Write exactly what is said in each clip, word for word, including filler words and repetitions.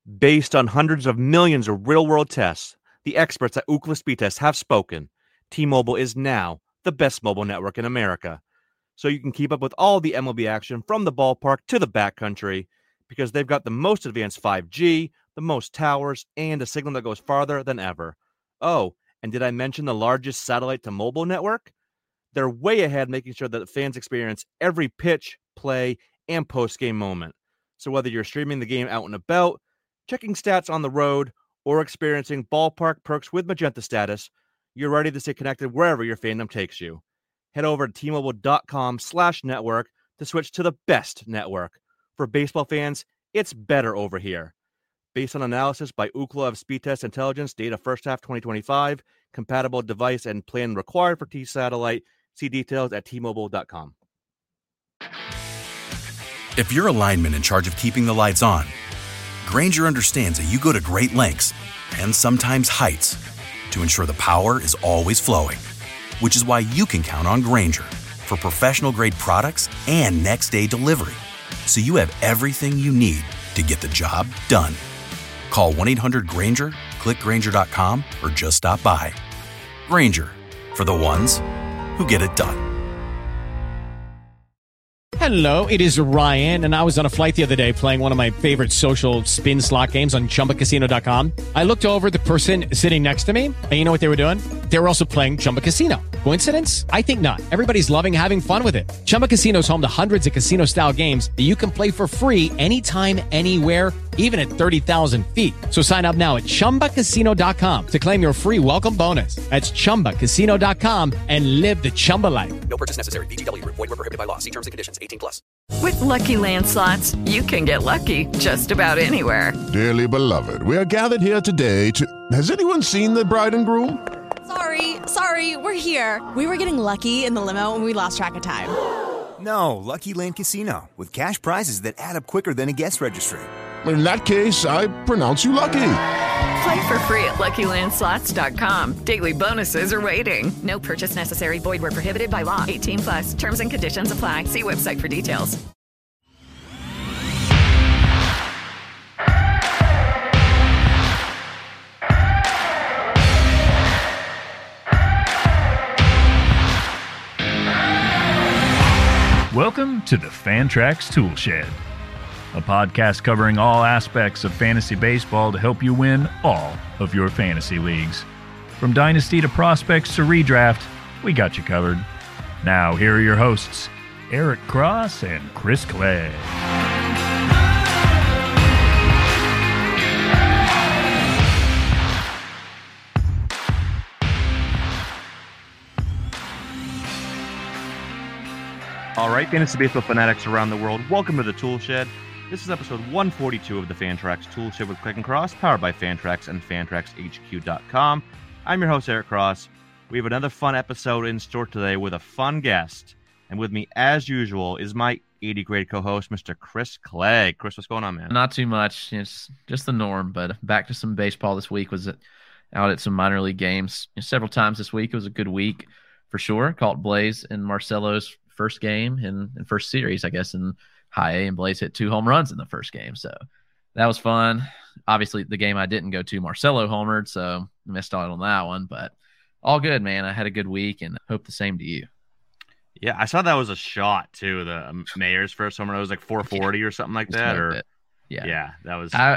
Based on hundreds of millions of real-world tests, the experts at Ookla Speed Test have spoken. T-Mobile is now the best mobile network in America. So you can keep up with all the M L B action from the ballpark to the backcountry because they've got the most advanced five G, the most towers, and a signal that goes farther than ever. Oh, and did I mention the largest satellite-to-mobile network? They're way ahead, making sure that fans experience every pitch, play, and post-game moment. So whether you're streaming the game out and about, checking stats on the road, or experiencing ballpark perks with Magenta Status, you're ready to stay connected wherever your fandom takes you. Head over to T-Mobile.com slash network to switch to the best network. For baseball fans, it's better over here. Based on analysis by Ookla of Speed Test Intelligence, data first half twenty twenty-five, compatible device and plan required for T-Satellite. See details at T Mobile dot com. If you're a lineman in charge of keeping the lights on, Grainger understands that you go to great lengths and sometimes heights to ensure the power is always flowing, which is why you can count on Grainger for professional-grade products and next-day delivery, so you have everything you need to get the job done. Call one eight hundred Grainger, click Grainger dot com, or just stop by. Grainger, for the ones who get it done. Hello, it is Ryan, and I was on a flight the other day playing one of my favorite social spin slot games on Chumba Casino dot com. I looked over at the person sitting next to me, and you know what they were doing? They were also playing Chumba Casino. Coincidence? I think not. Everybody's loving having fun with it. Chumba Casino is home to hundreds of casino-style games that you can play for free anytime, anywhere, even at thirty thousand feet. So sign up now at Chumba Casino dot com to claim your free welcome bonus. That's Chumba Casino dot com and live the Chumba life. No purchase necessary. V G W. Void where prohibited by law. See terms and conditions. eighteen plus. With Lucky Land Slots, you can get lucky just about anywhere. Dearly beloved, we are gathered here today to... Has anyone seen the bride and groom? Sorry, sorry, we're here. We were getting lucky in the limo and we lost track of time. No, Lucky Land Casino, with cash prizes that add up quicker than a guest registry. In that case, I pronounce you lucky. Play for free at Lucky Land Slots dot com. Daily bonuses are waiting. No purchase necessary. Void where prohibited by law. eighteen plus. Terms and conditions apply. See website for details. Welcome to the Fantrax Toolshed, a podcast covering all aspects of fantasy baseball to help you win all of your fantasy leagues. From dynasty to prospects to redraft, we got you covered. Now, here are your hosts, Eric Cross and Chris Clay. All right, fantasy baseball fanatics around the world, welcome to the Tool Shed. This is episode one forty-two of the Fantrax Tool Shed with Click and Cross, powered by Fantrax and Fantrax H Q dot com. I'm your host, Eric Cross. We have another fun episode in store today with a fun guest. And with me, as usual, is my eighty-grade co-host, Mister Chris Clay. Chris, what's going on, man? Not too much. It's just the norm, but back to some baseball this week. Was out at some minor league games several times this week. It was a good week for sure. Caught Blaze and Marcelo's first game in, in first series, I guess, in high A, and Blaze hit two home runs in the first game. So that was fun. Obviously, the game I didn't go to, Marcelo homered, so missed out on that one. But all good, man. I had a good week, and hope the same to you. Yeah, I saw that was a shot, too. The Mayor's first homer, it was like four forty yeah. or something like that. Or Yeah, yeah, that was... I,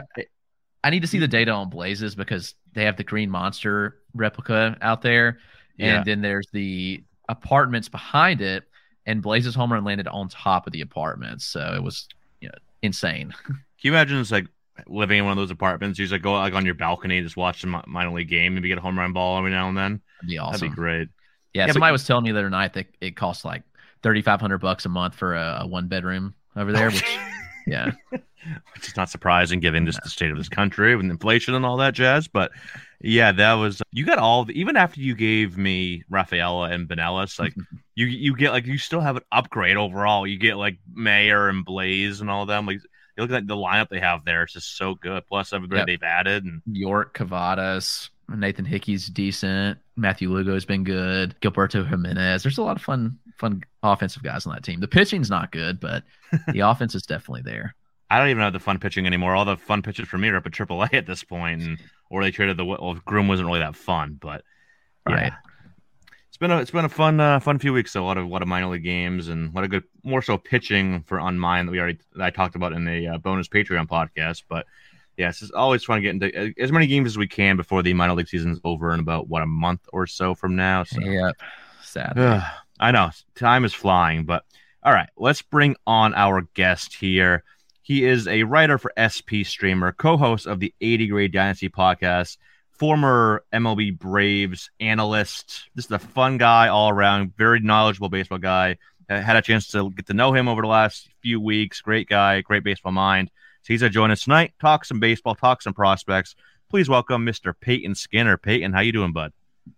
I need to see the data on Blazes because they have the Green Monster replica out there, and yeah. then there's the apartments behind it, and Blaze's home run landed on top of the apartments, so it was, you know, insane. Can you imagine it's like living in one of those apartments? You just like go like on your balcony, just watch the minor league game, maybe get a home run ball every now and then. That'd be awesome. That'd be great. Yeah, yeah somebody but, was telling me the other night that it costs like thirty-five hundred bucks a month for a, a one bedroom over there. Which, yeah, which is not surprising given just the state of this country with inflation and all that jazz. But yeah, that was you got all the, even after you gave me Rafaela and Benelis, like you you get like you still have an upgrade overall. You get like Mayer and Blaze and all of them. Like you look at the lineup they have there; it's just so good. Plus everybody yep. they've added and York, Cavadas, Nathan Hickey's decent. Matthew Lugo's been good. Gilberto Jimenez. There's a lot of fun, fun offensive guys on that team. The pitching's not good, but the offense is definitely there. I don't even have the fun pitching anymore. All the fun pitchers for me are up at triple A at this point, and or they traded the well, Groom wasn't really that fun, but yeah. Right. It's been a it's been a fun uh, fun few weeks. So a lot of a lot of minor league games and a lot of good, more so pitching for on mine that we already that I talked about in the uh, bonus Patreon podcast. But yeah, it's just always fun to get into as many games as we can before the minor league season's over in about what a month or so from now. So. Yeah, sadly. I know time is flying, but all right, let's bring on our guest here. He is a writer for S P Streamer, co-host of the eighty Grade Dynasty podcast, former M L B Braves analyst. This is a fun guy all around, very knowledgeable baseball guy. I had a chance to get to know him over the last few weeks. Great guy, great baseball mind. So he's going to join us tonight, talk some baseball, talk some prospects. Please welcome Mister Peyton Skinner. Peyton, how you doing, bud?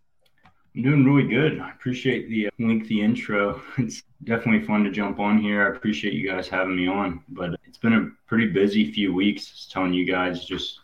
I'm doing really good. I appreciate the lengthy intro. It's definitely fun to jump on here. I appreciate you guys having me on, but it's been a pretty busy few weeks. Just telling you guys, just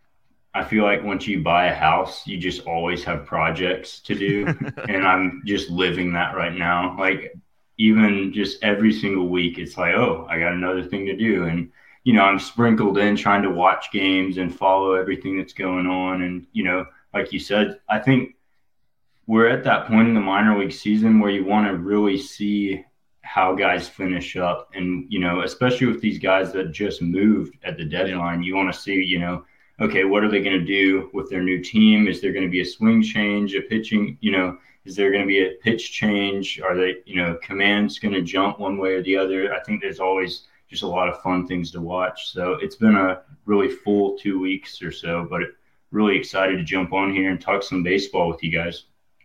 I feel like once you buy a house, you just always have projects to do, and I'm just living that right now. Like even just every single week, it's like, oh, I got another thing to do, and you know, I'm sprinkled in trying to watch games and follow everything that's going on, and you know, like you said, I think we're at that point in the minor league season where you want to really see how guys finish up. And, you know, especially with these guys that just moved at the deadline, you want to see, you know, okay, what are they going to do with their new team? Is there going to be a swing change, a pitching, you know, is there going to be a pitch change? Are they, you know, commands going to jump one way or the other? I think there's always just a lot of fun things to watch. So it's been a really full two weeks or so, but really excited to jump on here and talk some baseball with you guys.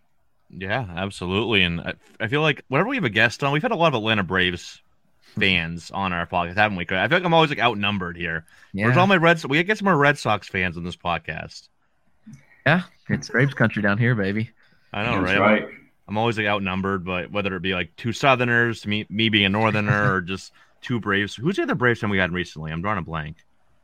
Yeah, absolutely. And I, I feel like whenever we have a guest on, we've had a lot of Atlanta Braves fans on our podcast, haven't we? I feel like I'm always like outnumbered here. Yeah. Where's all my Reds? We get some more Red Sox fans on this podcast. Yeah, it's Braves country down here, baby. I know, That's right? right. I'm, I'm always like outnumbered, but whether it be like two Southerners, me me being a Northerner, or just two Braves. Who's the other Braves fan we had recently? I'm drawing a blank.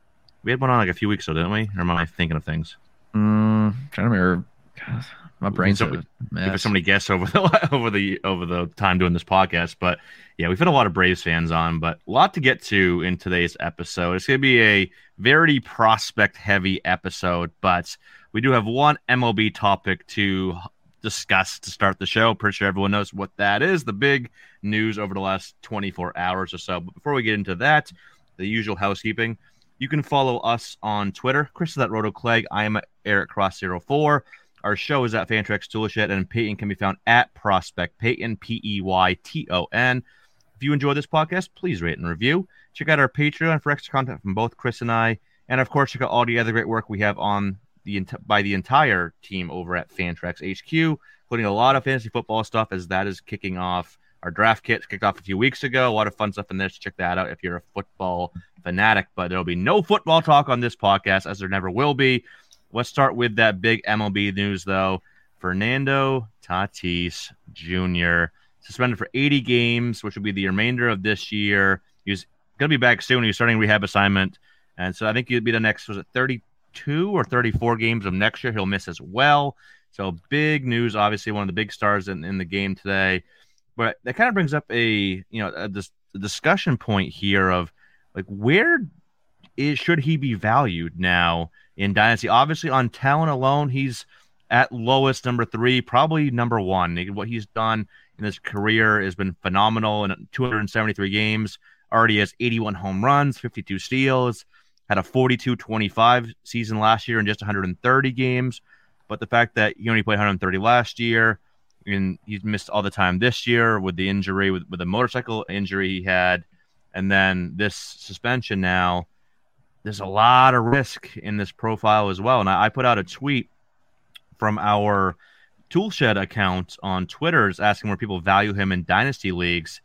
We had one on like a few weeks ago, didn't we? Or am I thinking of things? Mm, trying to remember. God. My brain's so, a mess. Give us so many guests over the over the over the time doing this podcast, but yeah, we've had a lot of Braves fans on, but a lot to get to in today's episode. It's going to be a very prospect heavy episode, but we do have one M L B topic to discuss to start the show. Pretty sure everyone knows what that is. The big news over the last twenty-four hours or so. But before we get into that, the usual housekeeping. You can follow us on Twitter. Chris is at RotoClegg. I am at Eric Cross zero four. Our show is at Fantrax Toolshed, and Peyton can be found at Prospect Peyton, P E Y T O N. If you enjoy this podcast, please rate and review. Check out our Patreon for extra content from both Chris and I. And, of course, check out all the other great work we have on the by the entire team over at Fantrax H Q, including a lot of fantasy football stuff as that is kicking off. Our draft kit kicked off a few weeks ago. A lot of fun stuff in there, so check that out if you're a football fanatic. But there will be no football talk on this podcast, as there never will be. Let's start with that big M L B news, though. Fernando Tatis Junior suspended for eighty games, which will be the remainder of this year. He's going to be back soon. He's starting rehab assignment. And so I think he'll be the next, was it thirty-two or thirty-four games of next year? He'll miss as well. So big news, obviously one of the big stars in, in the game today. But that kind of brings up a, you know, a, a discussion point here of, like, where is, should he be valued now in Dynasty? Obviously, on talent alone, he's at lowest number three, probably number one. What he's done in his career has been phenomenal. In two hundred seventy-three games, already has eighty-one home runs, fifty-two steals, had a forty-two twenty-five season last year in just one hundred thirty games. But the fact that he only played one hundred thirty last year, and he's missed all the time this year with the injury, with, with the motorcycle injury he had, and then this suspension now, there's a lot of risk in this profile as well. And I, I put out a tweet from our Toolshed account on Twitter asking where people value him in dynasty leagues.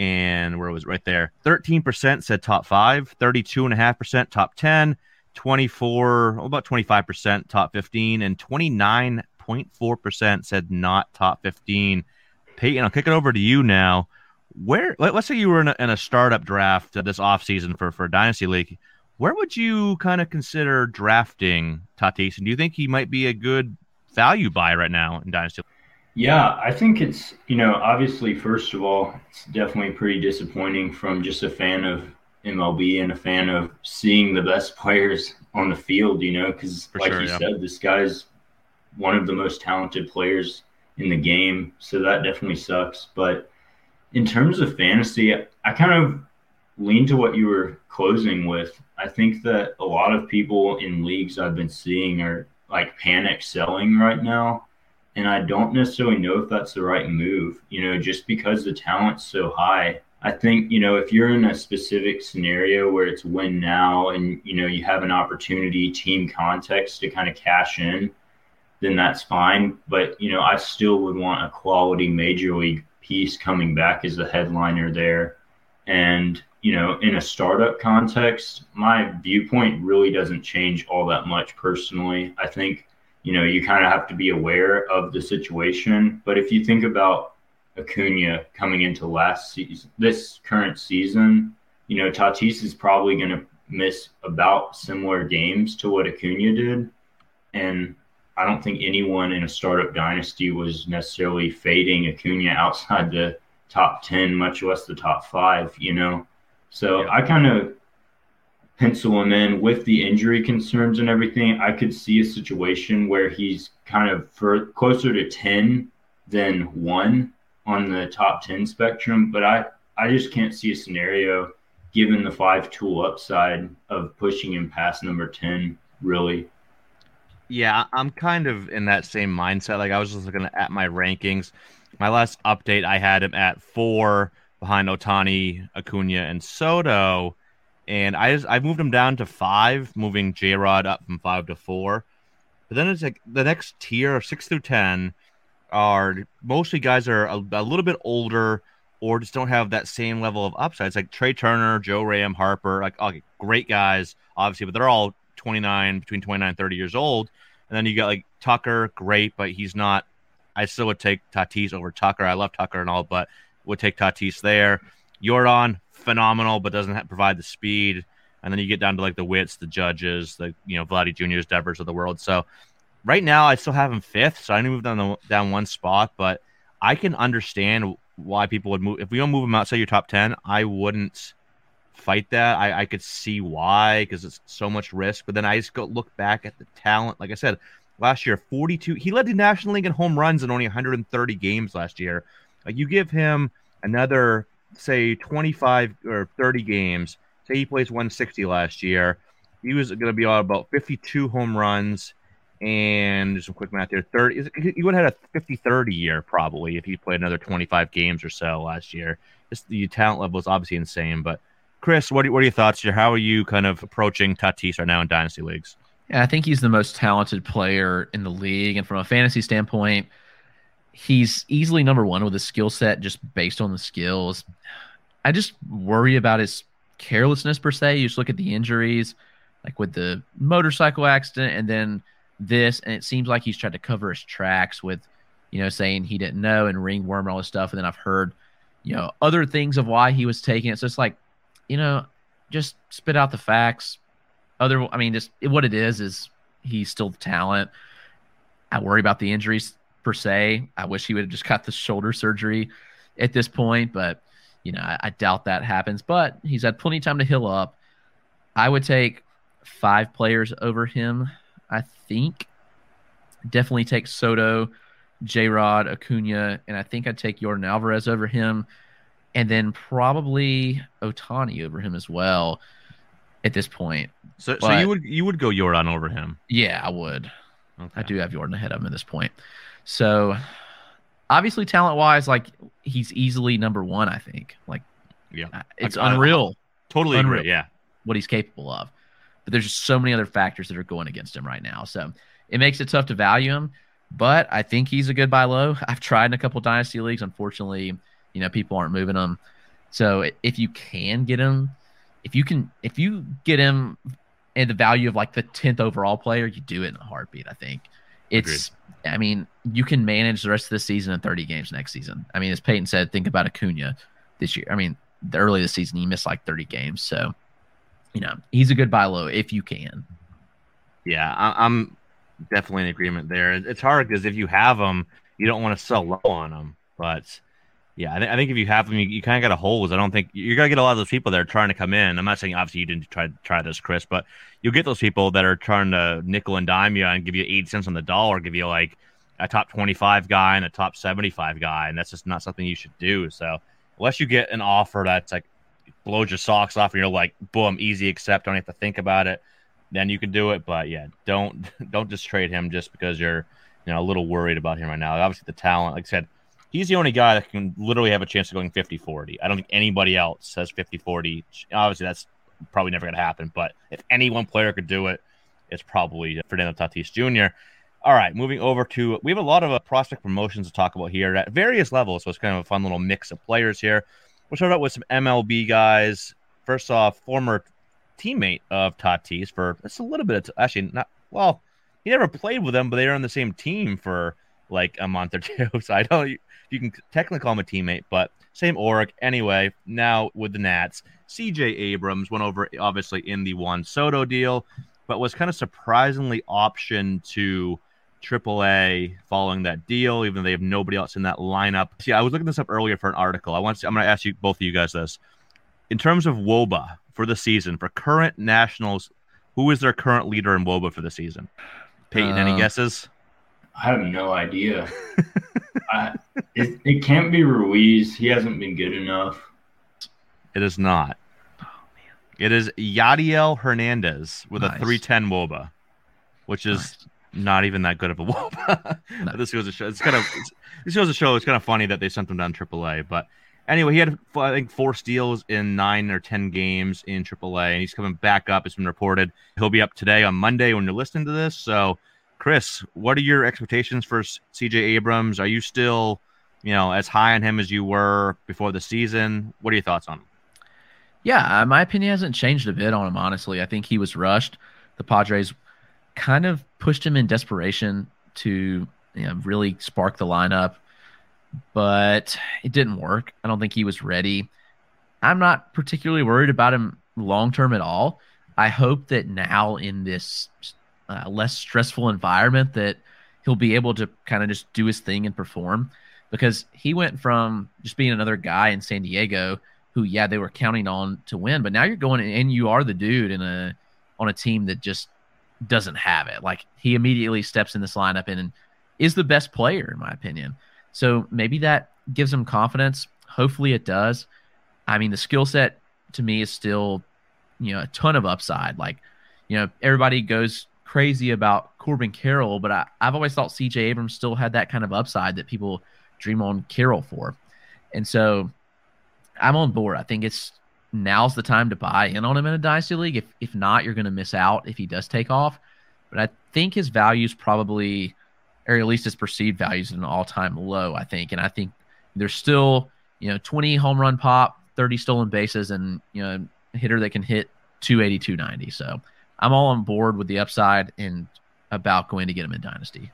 And where it was right there, thirteen percent said top five, thirty-two point five percent top ten, twenty-four, well, about twenty-five percent top fifteen, and twenty-nine point four percent said not top fifteen. Peyton, I'll kick it over to you now. Where, let, let's say you were in a, in a startup draft this offseason for, for a dynasty league. Where would you kind of consider drafting Tatis? And do you think he might be a good value buy right now in dynasty? Yeah, I think it's, you know, obviously, first of all, it's definitely pretty disappointing from just a fan of M L B and a fan of seeing the best players on the field, you know, because like sure, you yeah. said, this guy's one of the most talented players in the game. So that definitely sucks. But in terms of fantasy, I kind of lean to what you were closing with. I think that a lot of people in leagues I've been seeing are like panic selling right now. And I don't necessarily know if that's the right move, you know, just because the talent's so high. I think, you know, if you're in a specific scenario where it's win now and, you know, you have an opportunity, team context to kind of cash in, then that's fine. But, you know, I still would want a quality major league piece coming back as the headliner there. And, you know, in a startup context, my viewpoint really doesn't change all that much personally. I think, you know, you kind of have to be aware of the situation. But if you think about Acuna coming into last season, this current season, you know, Tatis is probably going to miss about similar games to what Acuna did. And I don't think anyone in a startup dynasty was necessarily fading Acuna outside the top ten, much less the top five, you know. So yeah. I kind of pencil him in with the injury concerns and everything. I could see a situation where he's kind of for, closer to ten than one on the top ten spectrum, but I, I just can't see a scenario given the five tool upside of pushing him past number ten, really. Yeah, I'm kind of in that same mindset. Like I was just looking at my rankings. My last update, I had him at four behind Ohtani, Acuna, and Soto. And I just, I moved him down to five, moving J-Rod up from five to four. But then it's like the next tier, six through ten, are mostly guys are a, a little bit older or just don't have that same level of upside. It's like Trey Turner, Joe Ram, Harper, like okay, great guys, obviously, but they're all twenty-nine, between twenty-nine and thirty years old. And then you got like Tucker, great, but he's not. I still would take Tatis over Tucker. I love Tucker and all, but would take Tatis there. Yordan, phenomenal, but doesn't have, provide the speed. And then you get down to like the Wits, the Judges, the you know Vladdy Juniors, Devers of the world. So right now I still have him fifth, so I only moved down the, down one spot. But I can understand why people would move. If we don't move him outside your top ten, I wouldn't fight that. I, I could see why, because it's so much risk. But then I just go look back at the talent. Like I said, last year, forty-two. He led the National League in home runs in only one hundred thirty games last year. Like you give him another, say, twenty-five or thirty games. Say he plays one sixty last year. He was going to be all about fifty-two home runs and just some quick math there. thirty. He would have had a fifty thirty year probably if he played another twenty-five games or so last year. Just the talent level is obviously insane. But Chris, what are, what are your thoughts here? How are you kind of approaching Tatis right now in dynasty leagues? Yeah, I think he's the most talented player in the league. And from a fantasy standpoint, he's easily number one with his skill set just based on the skills. I just worry about his carelessness per se. You just look at the injuries, like with the motorcycle accident and then this, and it seems like he's tried to cover his tracks with, you know, saying he didn't know and ringworm and all this stuff. And then I've heard, you know, other things of why he was taking it. So it's like, you know, just spit out the facts. Other, I mean, just what it is is he's still talent. I worry about the injuries per se. I wish he would have just got the shoulder surgery at this point, but you know, I, I doubt that happens. But he's had plenty of time to heal up. I would take five players over him. I think definitely take Soto, J-Rod, Acuna, and I think I'd take Yordan Alvarez over him, and then probably Ohtani over him as well. At this point, so but, so you would you would go Yordan over him? Yeah, I would. Okay. I do have Yordan ahead of him at this point. So obviously, talent wise, like he's easily number one. I think. Like, yeah, it's I, unreal. I, totally unreal agree. Yeah, what he's capable of. But there's just so many other factors that are going against him right now. So it makes it tough to value him. But I think he's a good buy low. I've tried in a couple of dynasty leagues. Unfortunately, you know, people aren't moving him. So if you can get him. If you can, if you get him at the value of like the tenth overall player, you do it in a heartbeat. I think it's. Agreed. I mean, you can manage the rest of the season in thirty games next season. I mean, as Peyton said, think about Acuna this year. I mean, the early this season he missed like thirty games, so you know he's a good buy low if you can. Yeah, I, I'm definitely in agreement there. It's hard because if you have him, you don't want to sell low on him, but Yeah, I, th- I think if you have them, you, you kind of got to hold. I don't think you're gonna get a lot of those people that are trying to come in. I'm not saying obviously you didn't try try this, Chris, but you'll get those people that are trying to nickel and dime you and give you eighty cents on the dollar, give you like a top twenty-five guy and a top seventy-five guy, and that's just not something you should do. So unless you get an offer that's like blows your socks off, and you're like, boom, easy accept, don't have to think about it, then you can do it. But yeah, don't don't just trade him just because you're you know a little worried about him right now. Obviously, the talent, like I said. He's the only guy that can literally have a chance of going fifty forty. I don't think anybody else has fifty forty. Obviously, that's probably never going to happen. But if any one player could do it, it's probably Fernando Tatis Junior All right, moving over to – we have a lot of uh, prospect promotions to talk about here at various levels. So it's kind of a fun little mix of players here. We'll start out with some M L B guys. First off, former teammate of Tatis for – it's a little bit of – actually, not – well, he never played with them, but they were on the same team for like a month or two. So I don't – you can technically call him a teammate, but same org. Anyway, now with the Nats, C J Abrams went over obviously in the Juan Soto deal, but was kind of surprisingly optioned to triple A following that deal, even though they have nobody else in that lineup. See, I was looking this up earlier for an article. I want to, I'm going to ask you both of you guys this. In terms of W O B A for the season, for current Nationals, who is their current leader in W O B A for the season? Peyton, uh, any guesses? I have no idea. I, it, it can't be Ruiz. He hasn't been good enough. It is not. Oh, man. It is Yadiel Hernandez with nice. a three ten W O B A, which is nice. not even that good of a W O B A. No. This goes to show. It's kind of. It's, this goes to show. It's kind of funny that they sent him down triple A. But anyway, he had I think four steals in nine or ten games in triple A, and he's coming back up. It's been reported he'll be up today on Monday when you're listening to this. So. Chris, what are your expectations for C J Abrams? Are you still, you know, as high on him as you were before the season? What are your thoughts on him? Yeah, my opinion hasn't changed a bit on him, honestly. I think he was rushed. The Padres kind of pushed him in desperation to you know, really spark the lineup, but it didn't work. I don't think he was ready. I'm not particularly worried about him long-term at all. I hope that now in this Uh, less stressful environment that he'll be able to kind of just do his thing and perform, because he went from just being another guy in San Diego who, yeah, they were counting on to win, but now you're going and you are the dude in a on a team that just doesn't have it. Like he immediately steps in this lineup and is the best player in my opinion. So maybe that gives him confidence. Hopefully it does. I mean, the skill set to me is still, you know, a ton of upside. Like, you know, everybody goes crazy about Corbin Carroll, but I, I've always thought C J Abrams still had that kind of upside that people dream on Carroll for. And so I'm on board. I think it's now's the time to buy in on him in a dynasty league. If if not, you're going to miss out if he does take off. But I think his value is probably, or at least his perceived value is at an all-time low, I think. And I think there's still, you know, twenty home run pop, thirty stolen bases, and, you know, a hitter that can hit two eighty, two ninety. So I'm all on board with the upside and about going to get him in Dynasty.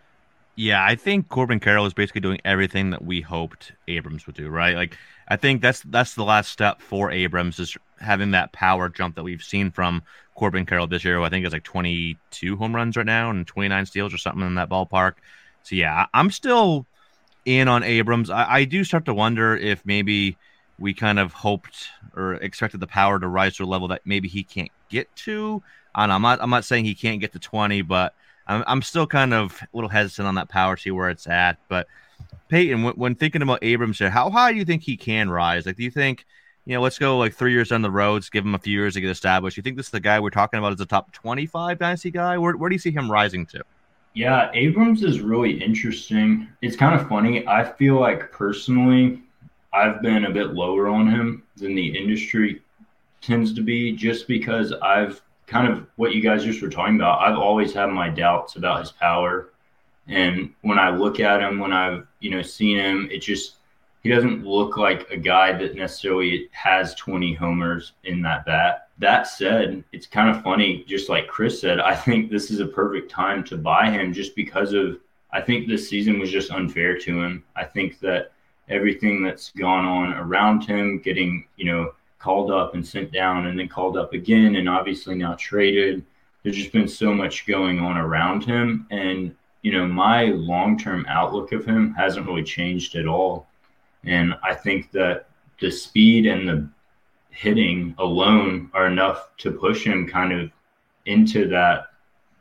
Yeah, I think Corbin Carroll is basically doing everything that we hoped Abrams would do, right? Like, I think that's that's the last step for Abrams, is having that power jump that we've seen from Corbin Carroll this year. I think it's like twenty-two home runs right now and twenty-nine steals or something in that ballpark. So, yeah, I'm still in on Abrams. I, I do start to wonder if maybe we kind of hoped or expected the power to rise to a level that maybe he can't get to. I don't know, I'm not, I'm not saying he can't get to twenty, but I'm, I'm still kind of a little hesitant on that power, see where it's at. But Peyton, when, when thinking about Abrams here, how high do you think he can rise? Like, do you think, you know, let's go like three years down the road, give him a few years to get established. You think this is the guy we're talking about as a top twenty-five dynasty guy? Where, where do you see him rising to? Yeah, Abrams is really interesting. It's kind of funny. I feel like personally, I've been a bit lower on him than the industry tends to be, just because I've kind of what you guys just were talking about. I've always had my doubts about his power. And when I look at him, when I've, you know, seen him, it just, he doesn't look like a guy that necessarily has twenty homers in that bat. That said, it's kind of funny, just like Chris said, I think this is a perfect time to buy him just because of, I think this season was just unfair to him. I think that everything that's gone on around him, getting, you know, called up and sent down and then called up again and obviously now traded, there's just been so much going on around him. And, you know, my long-term outlook of him hasn't really changed at all. And I think that the speed and the hitting alone are enough to push him kind of into that,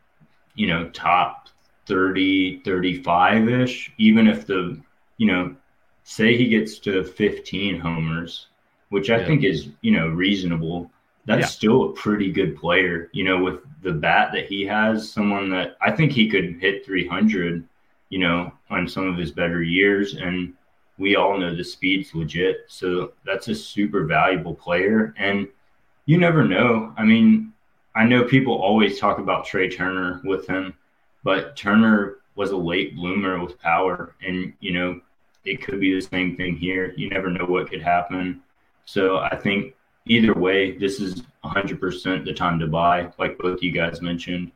you know, top thirty, thirty-five-ish, even if the, you know, say he gets to fifteen homers, which I yeah. think is, you know, reasonable. That's yeah. still a pretty good player, you know, with the bat that he has, someone that I think he could hit three hundred, you know, on some of his better years. And we all know the speed's legit. So that's a super valuable player. And you never know. I mean, I know people always talk about Trey Turner with him, but Turner was a late bloomer with power. And, you know, it could be the same thing here. You never know what could happen. So I think either way, this is one hundred percent the time to buy, like both you guys mentioned.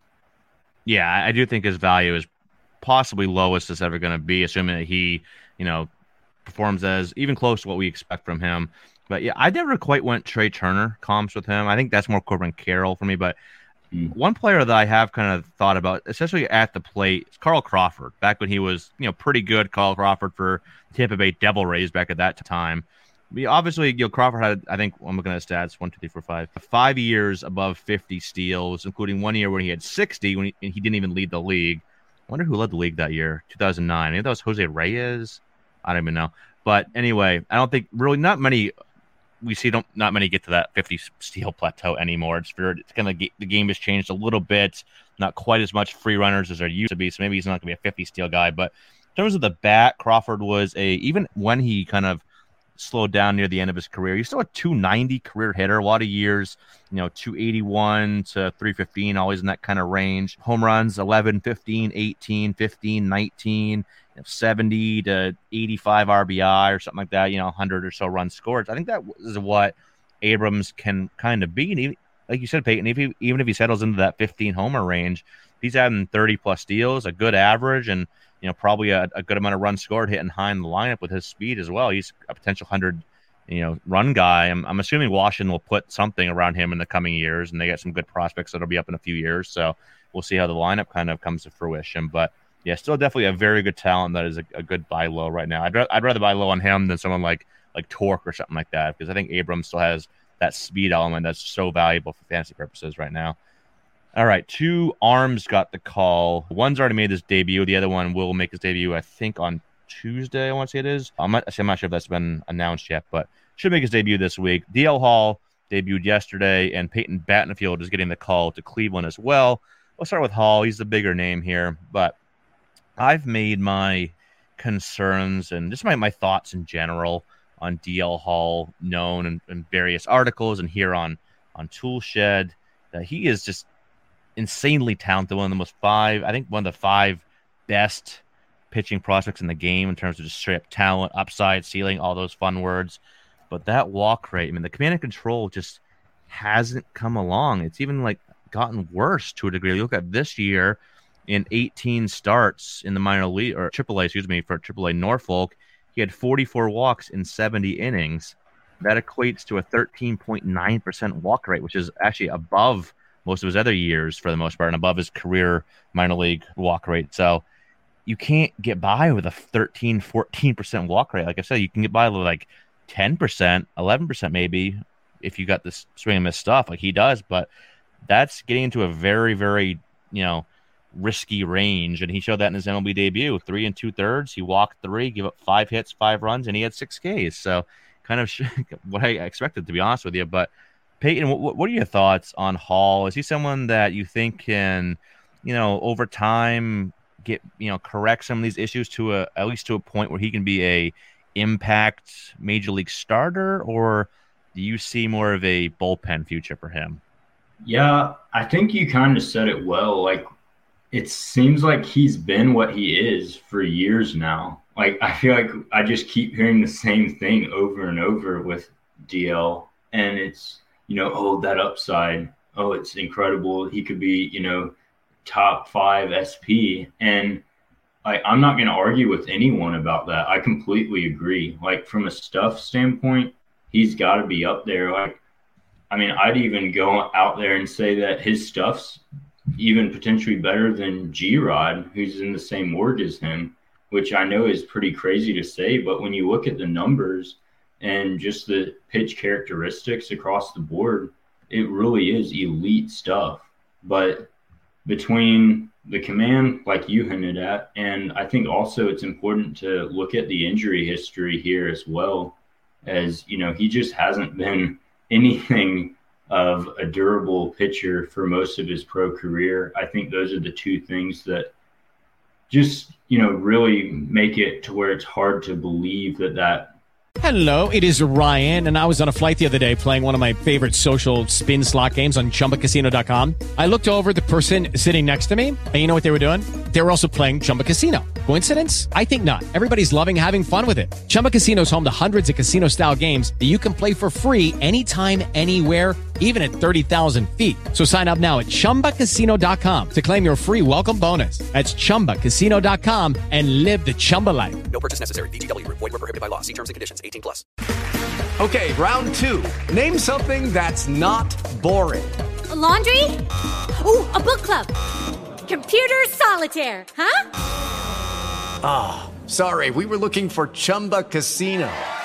Yeah, I do think his value is possibly lowest it's ever going to be, assuming that he, you know, performs as even close to what we expect from him. But yeah, I never quite went Trey Turner comps with him. I think that's more Corbin Carroll for me. But mm. one player that I have kind of thought about, especially at the plate, is Carl Crawford. Back when he was, you know, pretty good, Carl Crawford for Tampa Bay Devil Rays back at that time. We obviously, you know, Crawford had, I think, I'm looking at stats, one, two, three, four, five, five years above fifty steals, including one year when he had sixty, when he, and he didn't even lead the league. I wonder who led the league that year, two thousand nine. I think that was Jose Reyes. I don't even know. But anyway, I don't think really not many we see don't not many get to that fifty steal plateau anymore. It's for it's kind of the game has changed a little bit, not quite as much free runners as there used to be. So maybe he's not going to be a fifty steal guy. But in terms of the bat, Crawford was a even when he kind of slowed down near the end of his career, he's still a two ninety career hitter. A lot of years, you know, two eighty-one to three fifteen, always in that kind of range. Home runs eleven, fifteen, eighteen, fifteen, nineteen. seventy to eighty-five R B I or something like that, you know, one hundred or so runs scored. I think that is what Abrams can kind of be. And even, like you said, Peyton, if he, even if he settles into that fifteen homer range, he's having thirty plus steals, a good average, and, you know, probably a, a good amount of runs scored, hitting high in the lineup with his speed as well. He's a potential one hundred, you know, run guy. I'm, I'm assuming Washington will put something around him in the coming years, and they got some good prospects that'll be up in a few years. So we'll see how the lineup kind of comes to fruition. But yeah, still definitely a very good talent that is a, a good buy low right now. I'd, ra- I'd rather buy low on him than someone like like Torque or something like that, because I think Abrams still has that speed element that's so valuable for fantasy purposes right now. All right, two arms got the call. One's already made his debut. The other one will make his debut, I think, on Tuesday, I want to say it is. I'm not, I'm not sure if that's been announced yet, but should make his debut this week. D L Hall debuted yesterday, and Peyton Battenfield is getting the call to Cleveland as well. We'll start with Hall. He's the bigger name here, but I've made my concerns and just my, my thoughts in general on D L Hall known in, in various articles and here on, on Toolshed, that he is just insanely talented. One of the most five, I think one of the five best pitching prospects in the game in terms of just straight up talent, upside, ceiling, all those fun words. But that walk rate, I mean, the command and control just hasn't come along. It's even like gotten worse to a degree. You look at this year, in eighteen starts in the minor league, or triple A, excuse me, for triple A Norfolk, he had forty-four walks in seventy innings. That equates to a thirteen point nine percent walk rate, which is actually above most of his other years for the most part and above his career minor league walk rate. So you can't get by with a thirteen, fourteen percent walk rate. Like I said, you can get by with like ten percent, eleven percent maybe if you got this swing and miss stuff like he does. But that's getting into a very, very, you know, risky range, and he showed that in his M L B debut. Three and two thirds, he walked three, gave up five hits, five runs, and he had six Ks. So kind of what I expected, to be honest with you. But Peyton, what, what are your thoughts on Hall? Is he someone that you think can, you know, over time get, you know, correct some of these issues to a at least to a point where he can be a impact major league starter, or do you see more of a bullpen future for him? Yeah, I think you kind of said it well. Like, it seems like he's been what he is for years now. Like, I feel like I just keep hearing the same thing over and over with D L. And it's, you know, oh, that upside. Oh, it's incredible. He could be, you know, top five S P. And like, I'm not going to argue with anyone about that. I completely agree. Like, from a stuff standpoint, he's got to be up there. Like, I mean, I'd even go out there and say that his stuff's even potentially better than G-Rod, who's in the same org as him. which I know is pretty crazy to say, but when you look at the numbers and just the pitch characteristics across the board, it really is elite stuff. But between the command, like you hinted at, and I think also it's important to look at the injury history here as well, as, you know, he just hasn't been anything of a durable pitcher for most of his pro career. I think those are the two things that just, you know, really make it to where it's hard to believe that that. Hello, it is Ryan, and I was on a flight the other day playing one of my favorite social spin slot games on Chumba Casino dot com. I looked over at the person sitting next to me, and you know what they were doing? They were also playing Chumba Casino. Coincidence? I think not. Everybody's loving having fun with it. Chumba Casino is home to hundreds of casino-style games that you can play for free anytime, anywhere, even at thirty thousand feet. So sign up now at Chumba Casino dot com to claim your free welcome bonus. That's Chumba Casino dot com and live the Chumba life. No purchase necessary. V G W. Void where prohibited by law. See terms and conditions. eighteen plus. Okay, round two. Name something that's not boring. A laundry? Ooh, a book club. Computer solitaire, huh? Ah, oh, sorry. We were looking for Chumba Casino.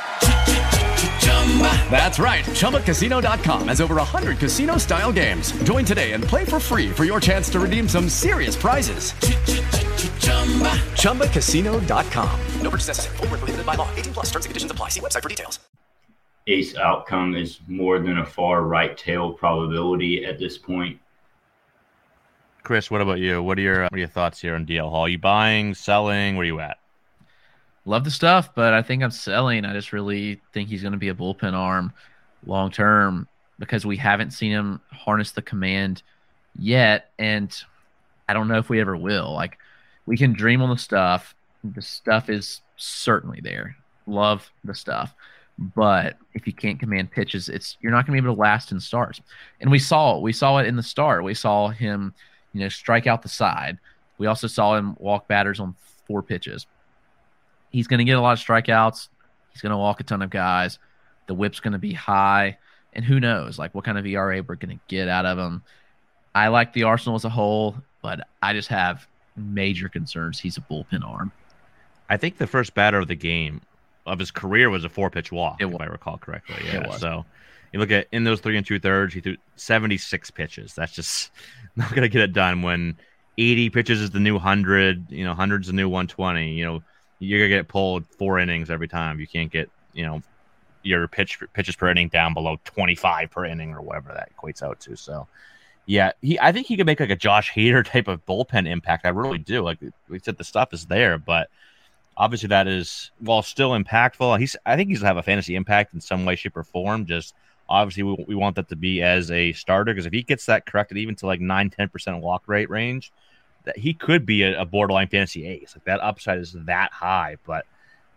That's right. Chumba Casino dot com has over one hundred casino-style games. Join today and play for free for your chance to redeem some serious prizes. Chumba Casino dot com. No purchase necessary. Void where prohibited by law. eighteen plus. Terms and conditions apply. See website for details. Ace outcome is more than a far right tail probability at this point. Chris, what about you? What are your what are your thoughts here on D L Hall? Are you buying, selling? Where are you at? Love the stuff, but I think I'm selling. I just really think he's going to be a bullpen arm long term because we haven't seen him harness the command yet, and I don't know if we ever will. Like, we can dream on the stuff. The stuff is certainly there. Love the stuff. But if you can't command pitches, it's you're not going to be able to last in starts. And we saw it. We saw it in the start. We saw him, you know, strike out the side. We also saw him walk batters on four pitches. He's going to get a lot of strikeouts. He's going to walk a ton of guys. The whip's going to be high. And who knows, like, what kind of E R A we're going to get out of him. I like the arsenal as a whole, but I just have major concerns. He's a bullpen arm. I think the first batter of the game of his career was a four-pitch walk, it if I recall correctly. Yeah, it was. So you look at in those three and two-thirds, he threw seventy-six pitches. That's just not going to get it done when eighty pitches is the new one hundred, you know, one hundred is the new one twenty. You know, you're going to get pulled four innings every time. You can't get, you know, your pitch pitches per inning down below twenty-five per inning or whatever that equates out to. So, yeah, he I think he could make like a Josh Hader type of bullpen impact. I really do. Like we said, the stuff is there, but obviously that is, while still impactful, he's I think he's going to have a fantasy impact in some way, shape, or form. Just obviously we, we want that to be as a starter, because if he gets that corrected even to like nine, ten percent walk rate range, that he could be a, a borderline fantasy ace. Like that upside is that high, but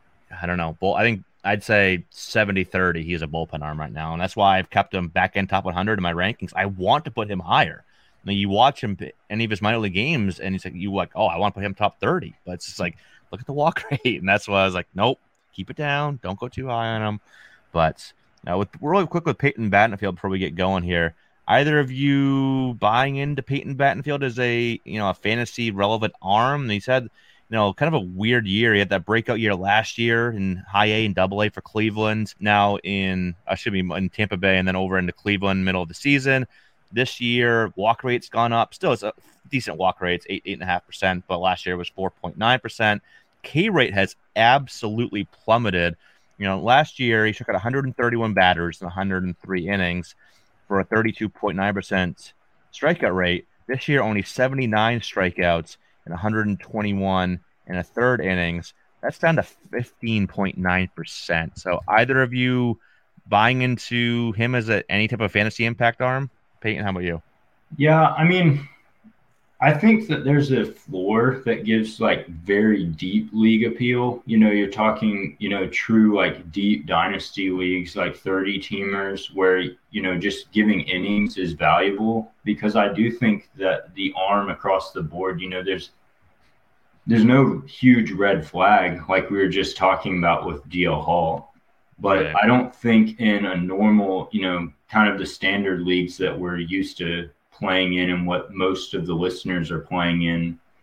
I don't know. Bull, I think I'd say seventy thirty. He's a bullpen arm right now, and that's why I've kept him back end top one hundred in my rankings. I want to put him higher. Now you watch him any of his minor league games, and he's like, you like, oh, I want to put him top thirty, but it's just like, look at the walk rate, and that's why I was like, nope, keep it down, don't go too high on him. But now, with really quick with Peyton Battenfield before we get going here, either of you buying into Peyton Battenfield as a you know a fantasy relevant arm? And he's had you know kind of a weird year. He had that breakout year last year in high A and double A for Cleveland. Now in I should be in Tampa Bay, and then over into Cleveland middle of the season. This year, walk rate's gone up. Still, it's a decent walk rate. It's eight, eight and a half percent, but last year was four point nine percent. K rate has absolutely plummeted. You know, last year he struck out one hundred thirty-one batters in one hundred three innings for a thirty-two point nine percent strikeout rate. This year, only seventy-nine strikeouts and one hundred twenty-one in a third innings. That's down to fifteen point nine percent. So, either of you buying into him as a, any type of fantasy impact arm? Peyton, how about you? Yeah, I mean, I think that there's a floor that gives like very deep league appeal. You know, you're talking, you know, true like deep dynasty leagues, like thirty teamers where, you know, just giving innings is valuable, because I do think that the arm across the board, you know, there's, there's no huge red flag like we were just talking about with D L Hall. But yeah. I don't think in a normal, you know, kind of the standard leagues that we're used to playing in and what most of the listeners are playing in,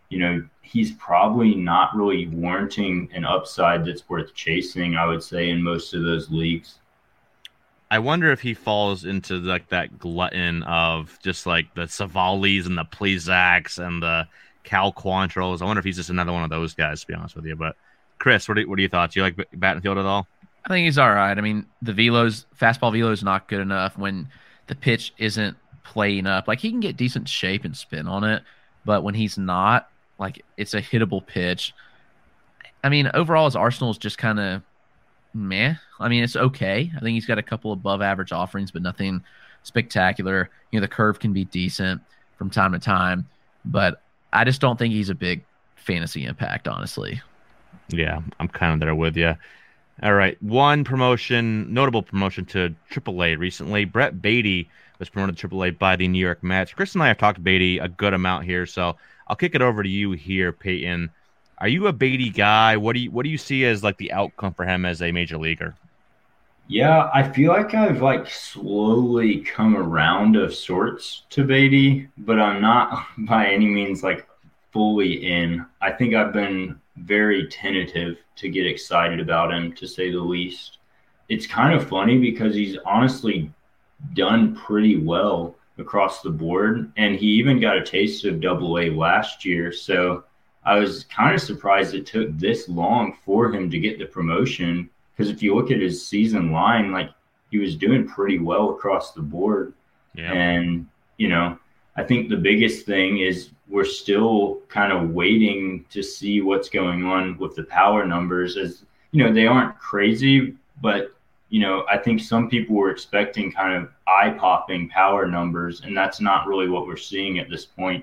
you know, he's probably not really warranting an upside that's worth chasing, I would say, in most of those leagues. I wonder if he falls into like that glutton of just like the Savalis and the Plezaks and the Cal Quantros. I wonder if he's just another one of those guys, to be honest with you. But Chris, what are, what are your thoughts? Do you like Battenfield at all? I think he's all right. I mean, the velo's fastball velo is not good enough when the pitch isn't playing up. Like, he can get decent shape and spin on it, but when he's not, like, it's a hittable pitch. I mean, overall, his arsenal is just kind of meh. I mean, it's okay. I think he's got a couple above average offerings, but nothing spectacular. You know, the curve can be decent from time to time, but I just don't think he's a big fantasy impact, honestly. Yeah, I'm kind of there with you. All right, one promotion, notable promotion to triple A recently. Brett Baty was promoted to triple A by the New York Mets. Chris and I have talked Baty a good amount here, so I'll kick it over to you here, Peyton. Are you a Baty guy? What do you what do you see as like the outcome for him as a major leaguer? Yeah, I feel like I've like slowly come around of sorts to Baty, but I'm not by any means like fully in. I think I've been very tentative to get excited about him, to say the least. It's kind of funny because he's honestly done pretty well across the board, and he even got a taste of double A last year. So I was kind of surprised it took this long for him to get the promotion, because if you look at his season line, like, he was doing pretty well across the board. Yeah. And, you know, I think the biggest thing is we're still kind of waiting to see what's going on with the power numbers. As you know, they aren't crazy, but, you know, I think some people were expecting kind of eye-popping power numbers, and that's not really what we're seeing at this point.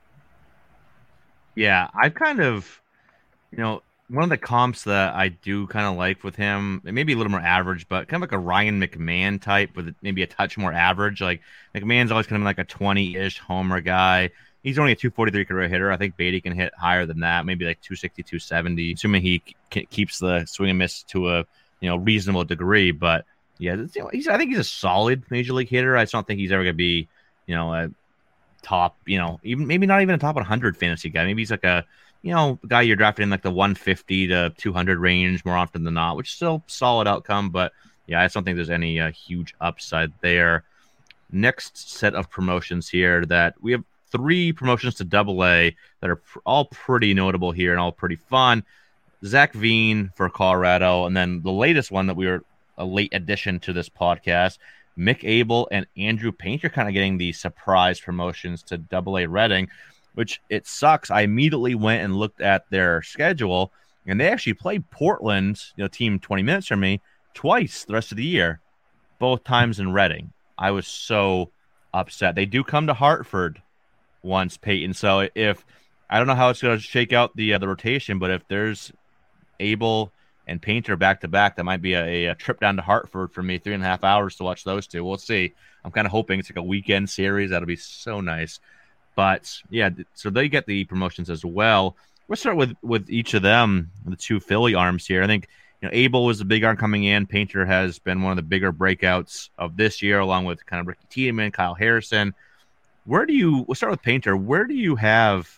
Yeah, I've kind of, you know, one of the comps that I do kind of like with him, it may be a little more average, but kind of like a Ryan McMahon type with maybe a touch more average. Like, McMahon's always kind of like a twenty-ish homer guy. He's only a two forty-three career hitter. I think Baty can hit higher than that, maybe like two sixty, two seventy, assuming he k- keeps the swing and miss to a, you know, reasonable degree. But yeah, you know, he's, I think he's a solid major league hitter. I just don't think he's ever going to be, you know, a top, you know, even maybe not even a top one hundred fantasy guy. Maybe he's like a, you know, guy you're drafting in like the one fifty to two hundred range more often than not, which is still solid outcome. But yeah, I just don't think there's any uh, huge upside there. Next set of promotions here that we have three promotions to double A that are pr- all pretty notable here and all pretty fun. Zach Veen for Colorado. And then the latest one that we were a late addition to this podcast, Mick Abel and Andrew Painter kind of getting the surprise promotions to double A Reading, which it sucks. I immediately went and looked at their schedule, and they actually played Portland, you know, team twenty minutes from me, twice the rest of the year, both times in Reading. I was so upset. They do come to Hartford once, Peyton. So if I don't know how it's going to shake out the uh, the rotation, but if there's Abel and Painter back to back, that might be a, a trip down to Hartford for me, three and a half hours to watch those two. We'll see. I'm kind of hoping it's like a weekend series. That'll be so nice. But yeah, so they get the promotions as well. We'll start with with each of them, the two Philly arms here. I think, you know, Abel was the big arm coming in. Painter has been one of the bigger breakouts of this year, along with kind of Ricky Tiedemann, Kyle Harrison. Where do you? We'll start with Painter. Where do you have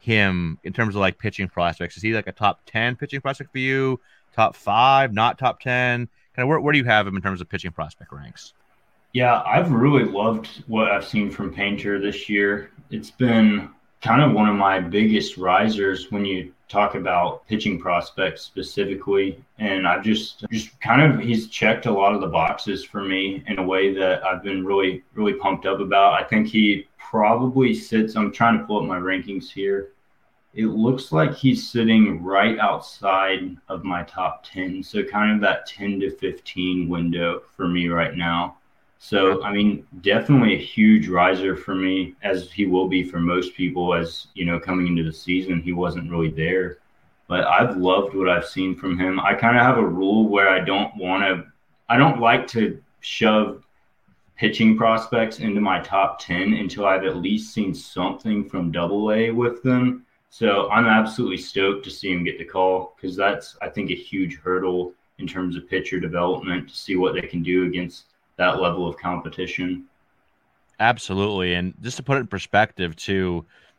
him in terms of like pitching prospects? Is he like a top ten pitching prospect for you? Top five? Not top ten? Kind of where where do you have him in terms of pitching prospect ranks? Yeah, I've really loved what I've seen from Painter this year. It's been kind of one of my biggest risers when you talk about pitching prospects specifically. And I've just, just kind of, he's checked a lot of the boxes for me in a way that I've been really, really pumped up about. I think he probably sits, I'm trying to pull up my rankings here. It looks like he's sitting right outside of my top ten. So kind of that ten to fifteen window for me right now. So, I mean, definitely a huge riser for me, as he will be for most people, as, you know, coming into the season, he wasn't really there. But I've loved what I've seen from him. I kind of have a rule where I don't want to – I don't like to shove pitching prospects into my top ten until I've at least seen something from double A with them. So I'm absolutely stoked to see him get the call, because that's, I think, a huge hurdle in terms of pitcher development, to see what they can do against that level of competition. Absolutely. And just to put it in perspective too,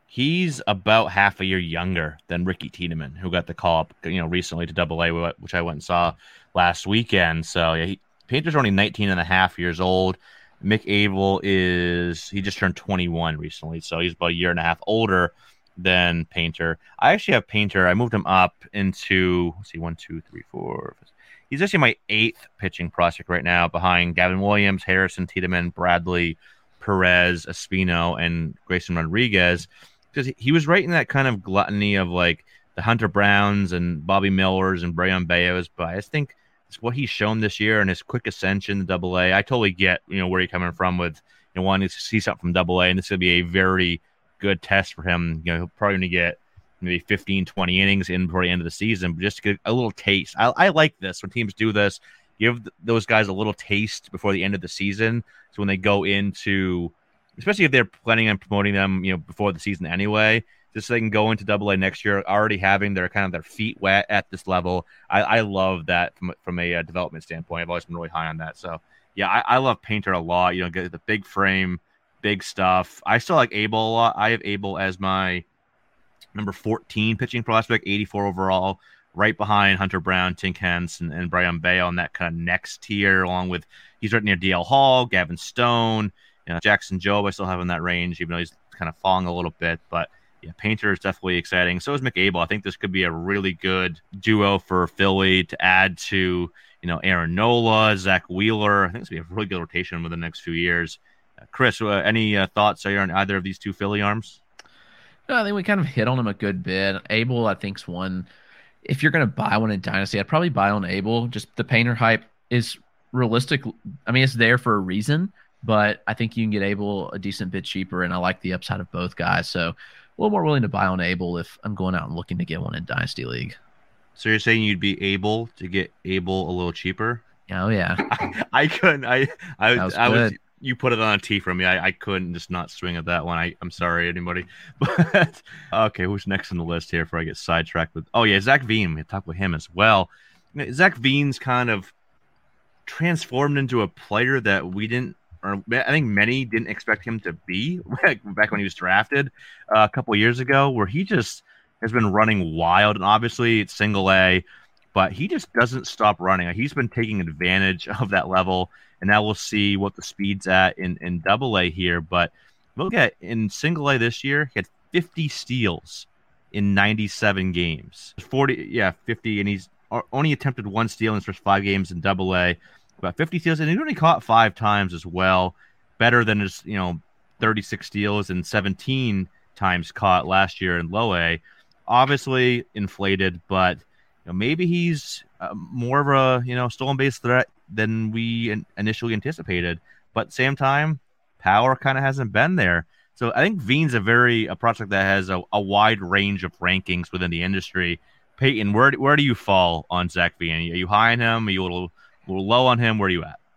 He's about half a year younger than Ricky Tiedemann, who got the call up, you know, recently to Double A, which I went and saw last weekend. So yeah, he, Painter's only nineteen and a half years old. Mick Abel is, he just turned twenty-one recently, so he's about a year and a half older than Painter. I actually have Painter. I moved him up into, let's see, one, two, three, four. He's actually my eighth pitching prospect right now, behind Gavin Williams, Harrison, Tiedemann, Bradley, Perez, Espino, and Grayson Rodriguez. Because he was right in that kind of gluttony of like the Hunter Browns and Bobby Millers and Brayan Bellos, but I just think it's what he's shown this year and his quick ascension to Double A. I totally get, you know, where you're coming from with, you know, wanting to see something from Double A, and this is going to be a very good test for him. You know, he'll probably going to get maybe fifteen, twenty innings in before the end of the season, but just to get a little taste. I, I like this when teams do this. Give those guys a little taste before the end of the season, so when they go into, especially if they're planning on promoting them, you know, before the season anyway, just so they can go into Double A next year already having their kind of their feet wet at this level. I, I love that from, from a uh, development standpoint. I've always been really high on that. So yeah, I, I love Painter a lot. You know, get the big frame, big stuff. I still like Abel a lot. I have Abel as my number fourteen pitching prospect, eighty-four overall, right behind Hunter Brown, Tink Hence, and, and Brayan Bello on that kind of next tier, along with, he's right near D L Hall, Gavin Stone, you know, Jackson Jobe. I still have in that range, even though he's kind of falling a little bit. But yeah, Painter is definitely exciting. So is Mick Abel. I think this could be a really good duo for Philly to add to, you know, Aaron Nola, Zach Wheeler. I think it's going to be a really good rotation over the next few years. Uh, Chris, uh, any uh, thoughts are on either of these two Philly arms? No, I think we kind of hit on him a good bit. Abel, I think, is one. If you're going to buy one in Dynasty, I'd probably buy on Abel. Just the Painter hype is realistic. I mean, it's there for a reason, but I think you can get Abel a decent bit cheaper, and I like the upside of both guys. So a little more willing to buy on Abel if I'm going out and looking to get one in Dynasty League. So you're saying you'd be able to get Abel a little cheaper? Oh, yeah. I, I couldn't. I, I, was I was. You put it on a tee for me. I, I couldn't just not swing at that one. I, I'm sorry, anybody. But okay, who's next on the list here before I get sidetracked with? Oh yeah, Zach Veen. We talked with him as well. You know, Zach Veen's kind of transformed into a player that we didn't, or I think many didn't expect him to be back when he was drafted uh, a couple of years ago, where he just has been running wild. And obviously it's single A, but he just doesn't stop running. He's been taking advantage of that level. And now we'll see what the speed's at in, in Double A here. But look at in Single A this year, he had fifty steals in ninety-seven games. forty, yeah, fifty, and he's only attempted one steal in his first five games in Double A. About fifty steals, and he only caught five times as well. Better than his, you know, thirty-six steals and seventeen times caught last year in Low A. Obviously inflated, but you know, maybe he's uh, more of a, you know, stolen base threat than we in- initially anticipated. But at the same time, power kind of hasn't been there. So I think Veen's a very a prospect that has a, a wide range of rankings within the industry. Peyton, where where do you fall on Zach Veen? Are you high on him? Are you a little, a little low on him? Where are you at?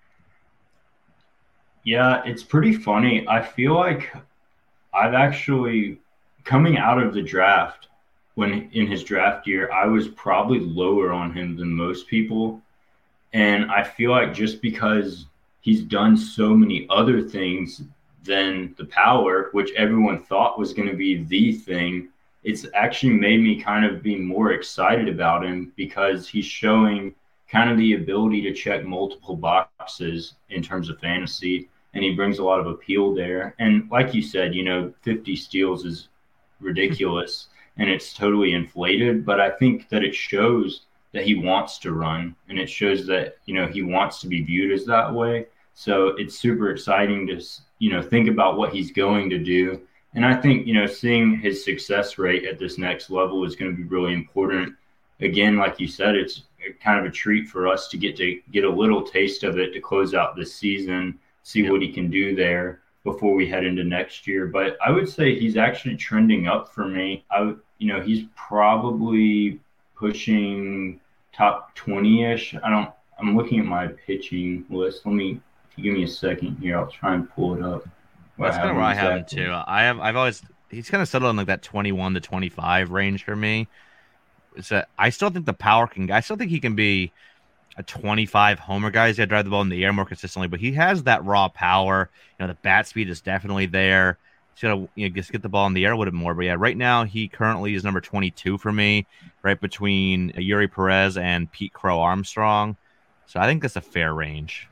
Yeah, it's pretty funny. I feel like I've actually, coming out of the draft, when in his draft year, I was probably lower on him than most people. And I feel like just because he's done so many other things than the power, which everyone thought was going to be the thing, it's actually made me kind of be more excited about him because he's showing kind of the ability to check multiple boxes in terms of fantasy, and he brings a lot of appeal there. And like you said, you know, fifty steals is ridiculous and it's totally inflated, but I think that it shows that he wants to run, and it shows that, you know, he wants to be viewed as that way. So it's super exciting to, you know, think about what he's going to do. And I think, you know, seeing his success rate at this next level is going to be really important. Again, like you said, it's kind of a treat for us to get to get a little taste of it to close out this season, see what he can do there before we head into next year. But I would say he's actually trending up for me. I would, you know, he's probably pushing top twenty-ish. I don't, I'm looking at my pitching list. Let me, if you give me a second here, I'll try and pull it up. That's kind of where I have him too. I have, I've always, he's kind of settled in like that twenty-one to twenty-five range for me. It's a, I still think the power can, I still think he can be a twenty-five homer guy. He's got to drive the ball in the air more consistently, but he has that raw power. You know, the bat speed is definitely there. he's got to you know, just get the ball in the air a little bit more. But yeah, right now he currently is number twenty-two for me, right between Yuri Perez and Pete Crow Armstrong. So I think that's a fair range.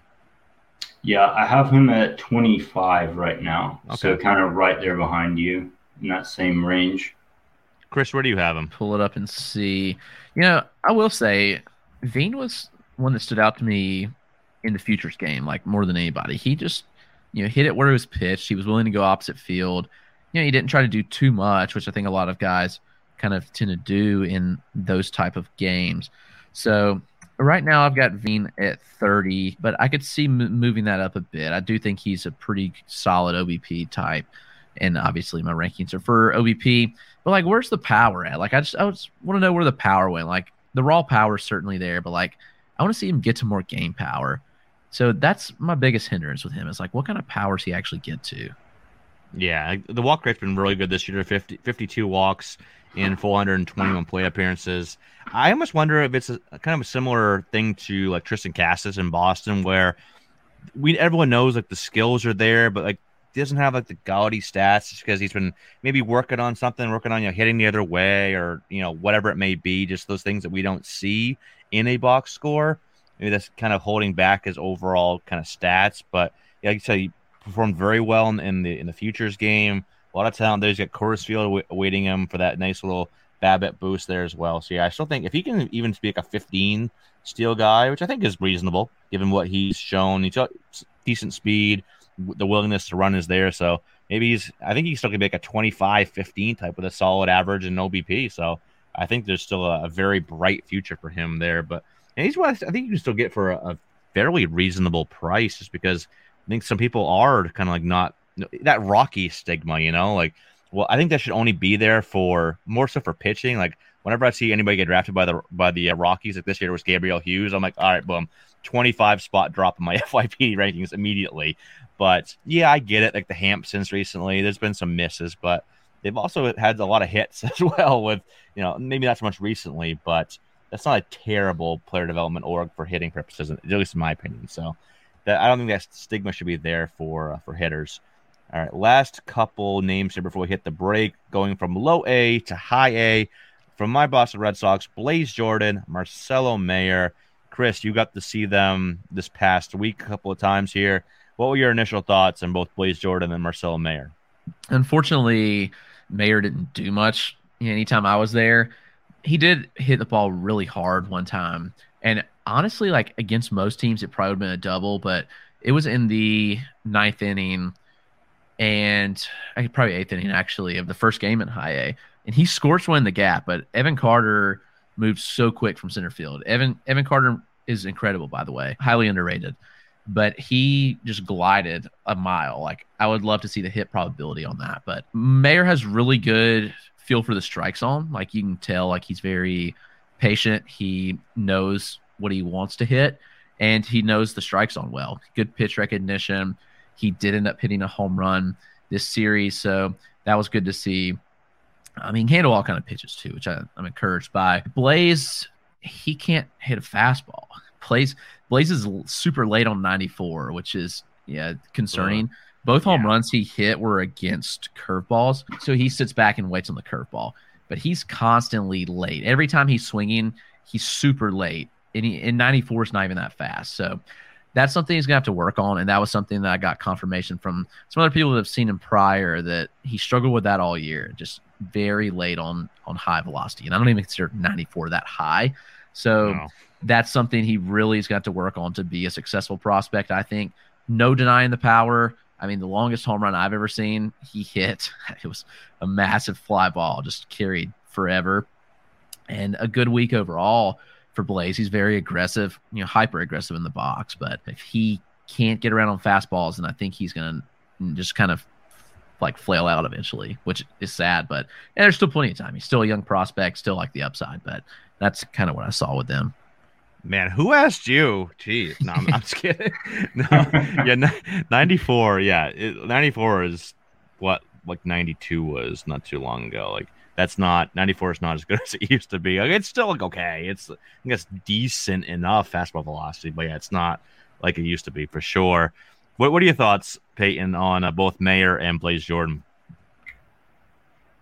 Yeah, I have him at twenty-five right now. Okay. So kind of right there behind you in that same range. Chris, where do you have him? Pull it up and see. You know, I will say Veen was one that stood out to me in the futures game, like more than anybody. He just, you know, hit it where it was pitched. He was willing to go opposite field. You know, he didn't try to do too much, which I think a lot of guys kind of tend to do in those type of games. So right now I've got Veen at thirty, but I could see m- moving that up a bit. I do think he's a pretty solid O B P type, and obviously my rankings are for O B P. But like, where's the power at? Like, I just I just want to know where the power went. Like, the raw power is certainly there, but like, I want to see him get to more game power. So that's my biggest hindrance with him. Is like, what kind of power does he actually get to? Yeah, the walk rate's been really good this year. fifty, fifty-two walks in four hundred twenty-one plate appearances. I almost wonder if it's a, a kind of a similar thing to like Tristan Casas in Boston, where we everyone knows like the skills are there, but like he doesn't have like the gaudy stats just because he's been maybe working on something, working on you know hitting the other way or you know whatever it may be. Just those things that we don't see in a box score. Maybe that's kind of holding back his overall kind of stats. But yeah, like you said, he performed very well in, in the in the futures game. A lot of talent there. He's got Coors Field awaiting him for that nice little BABIP boost there as well. So yeah, I still think if he can even be like a fifteen steal guy, which I think is reasonable given what he's shown, he's got decent speed, the willingness to run is there. So maybe he's, I think he's still gonna be like a twenty-five fifteen type with a solid average in O B P. So I think there's still a, a very bright future for him there. But and he's what I think you can still get for a, a fairly reasonable price, just because I think some people are kind of like not that Rocky stigma, you know, like, well, I think that should only be there for more so for pitching. Like whenever I see anybody get drafted by the by the uh, Rockies, like this year it was Gabriel Hughes, I'm like, all right, boom, twenty-five spot drop in my F Y P rankings immediately. But yeah, I get it. Like the Hampsons recently, there's been some misses, but they've also had a lot of hits as well. With you know maybe not so much recently, but that's not a terrible player development org for hitting purposes, at least in my opinion. So that I don't think that stigma should be there for uh, for hitters. All right, last couple names here before we hit the break, going from low A to high A. From my Boston Red Sox, Blaze Jordan, Marcelo Mayer. Chris, you got to see them this past week a couple of times here. What were your initial thoughts on both Blaze Jordan and Marcelo Mayer? Unfortunately, Mayer didn't do much. Anytime I was there, he did hit the ball really hard one time. And honestly, like against most teams, it probably would have been a double, but it was in the ninth inning and probably eighth inning, actually, of the first game in high A. And he scorched one in the gap, but Evan Carter moved so quick from center field. Evan Evan Carter is incredible, by the way, highly underrated. But he just glided a mile. Like, I would love to see the hit probability on that. But Mayer has really good feel for the strike zone. Like, you can tell, like, he's very patient. He knows what he wants to hit, and he knows the strike zone well. Good pitch recognition. He did end up hitting a home run this series, so that was good to see. I mean, he can handle all kind of pitches, too, which I, I'm encouraged by. Blaze, he can't hit a fastball. Blaze, Blaze is super late on ninety-four, which is yeah concerning. Uh, Both home yeah. runs he hit were against curveballs, so he sits back and waits on the curveball. But he's constantly late. Every time he's swinging, he's super late. And, he, and ninety-four is not even that fast. So that's something he's going to have to work on, and that was something that I got confirmation from some other people that have seen him prior, that he struggled with that all year, just very late on on high velocity. And I don't even consider ninety-four that high. So no. That's something he really is going to have to work on to be a successful prospect, I think. No denying the power. I mean, the longest home run I've ever seen, he hit. It was a massive fly ball, just carried forever. And a good week overall for Blaze. He's very aggressive, you know, hyper aggressive in the box. But if he can't get around on fastballs, then I think he's going to just kind of like flail out eventually, which is sad. But and there's still plenty of time. He's still a young prospect, still like the upside. But that's kind of what I saw with them. Man, who asked you? Jeez, no, I'm, I'm just kidding. No, yeah, ninety-four. Yeah, it, ninety-four is what like ninety-two was not too long ago. Like that's not ninety-four is not as good as it used to be. Like, it's still like okay. It's I think it's decent enough fastball velocity, but yeah, it's not like it used to be for sure. What What are your thoughts, Peyton, on uh, both Mayer and Blaze Jordan?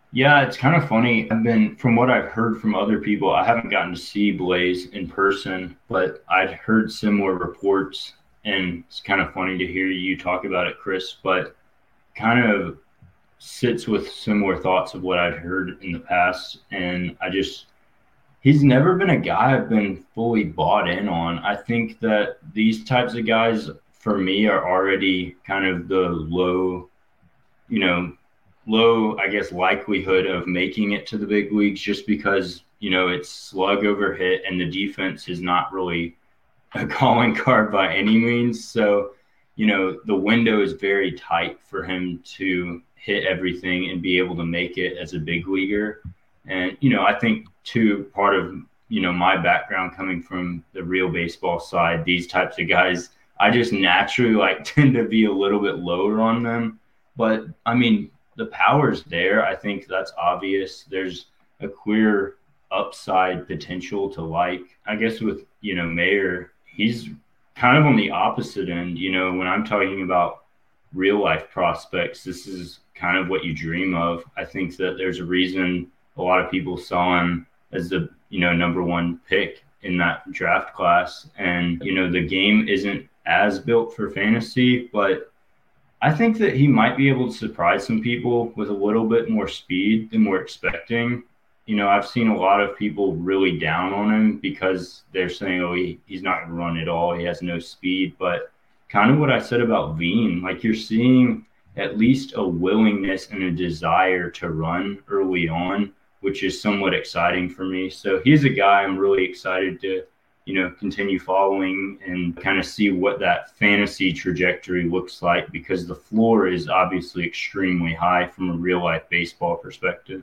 Yeah, it's kind of funny. I've been, from what I've heard from other people, I haven't gotten to see Blaze in person, but I'd heard similar reports, and it's kind of funny to hear you talk about it, Chris, but kind of sits with similar thoughts of what I'd heard in the past. And I just, he's never been a guy I've been fully bought in on. I think that these types of guys, for me, are already kind of the low, you know, low, I guess, likelihood of making it to the big leagues, just because, you know, it's slug over hit and the defense is not really a calling card by any means. So, you know, the window is very tight for him to hit everything and be able to make it as a big leaguer. And, you know, I think too, part of, you know, my background coming from the real baseball side, these types of guys, I just naturally like tend to be a little bit lower on them. But I mean, the power's there. I think that's obvious. There's a clear upside potential to like. I guess with, you know, Mayer, he's kind of on the opposite end. You know, when I'm talking about real life prospects, this is kind of what you dream of. I think that there's a reason a lot of people saw him as the, you know, number one pick in that draft class. And, you know, the game isn't as built for fantasy, but I think that he might be able to surprise some people with a little bit more speed than we're expecting. You know, I've seen a lot of people really down on him because they're saying, oh, he, he's not going to run at all. He has no speed. But kind of what I said about Veen, like you're seeing at least a willingness and a desire to run early on, which is somewhat exciting for me. So he's a guy I'm really excited to, you know, continue following and kind of see what that fantasy trajectory looks like, because the floor is obviously extremely high from a real life baseball perspective.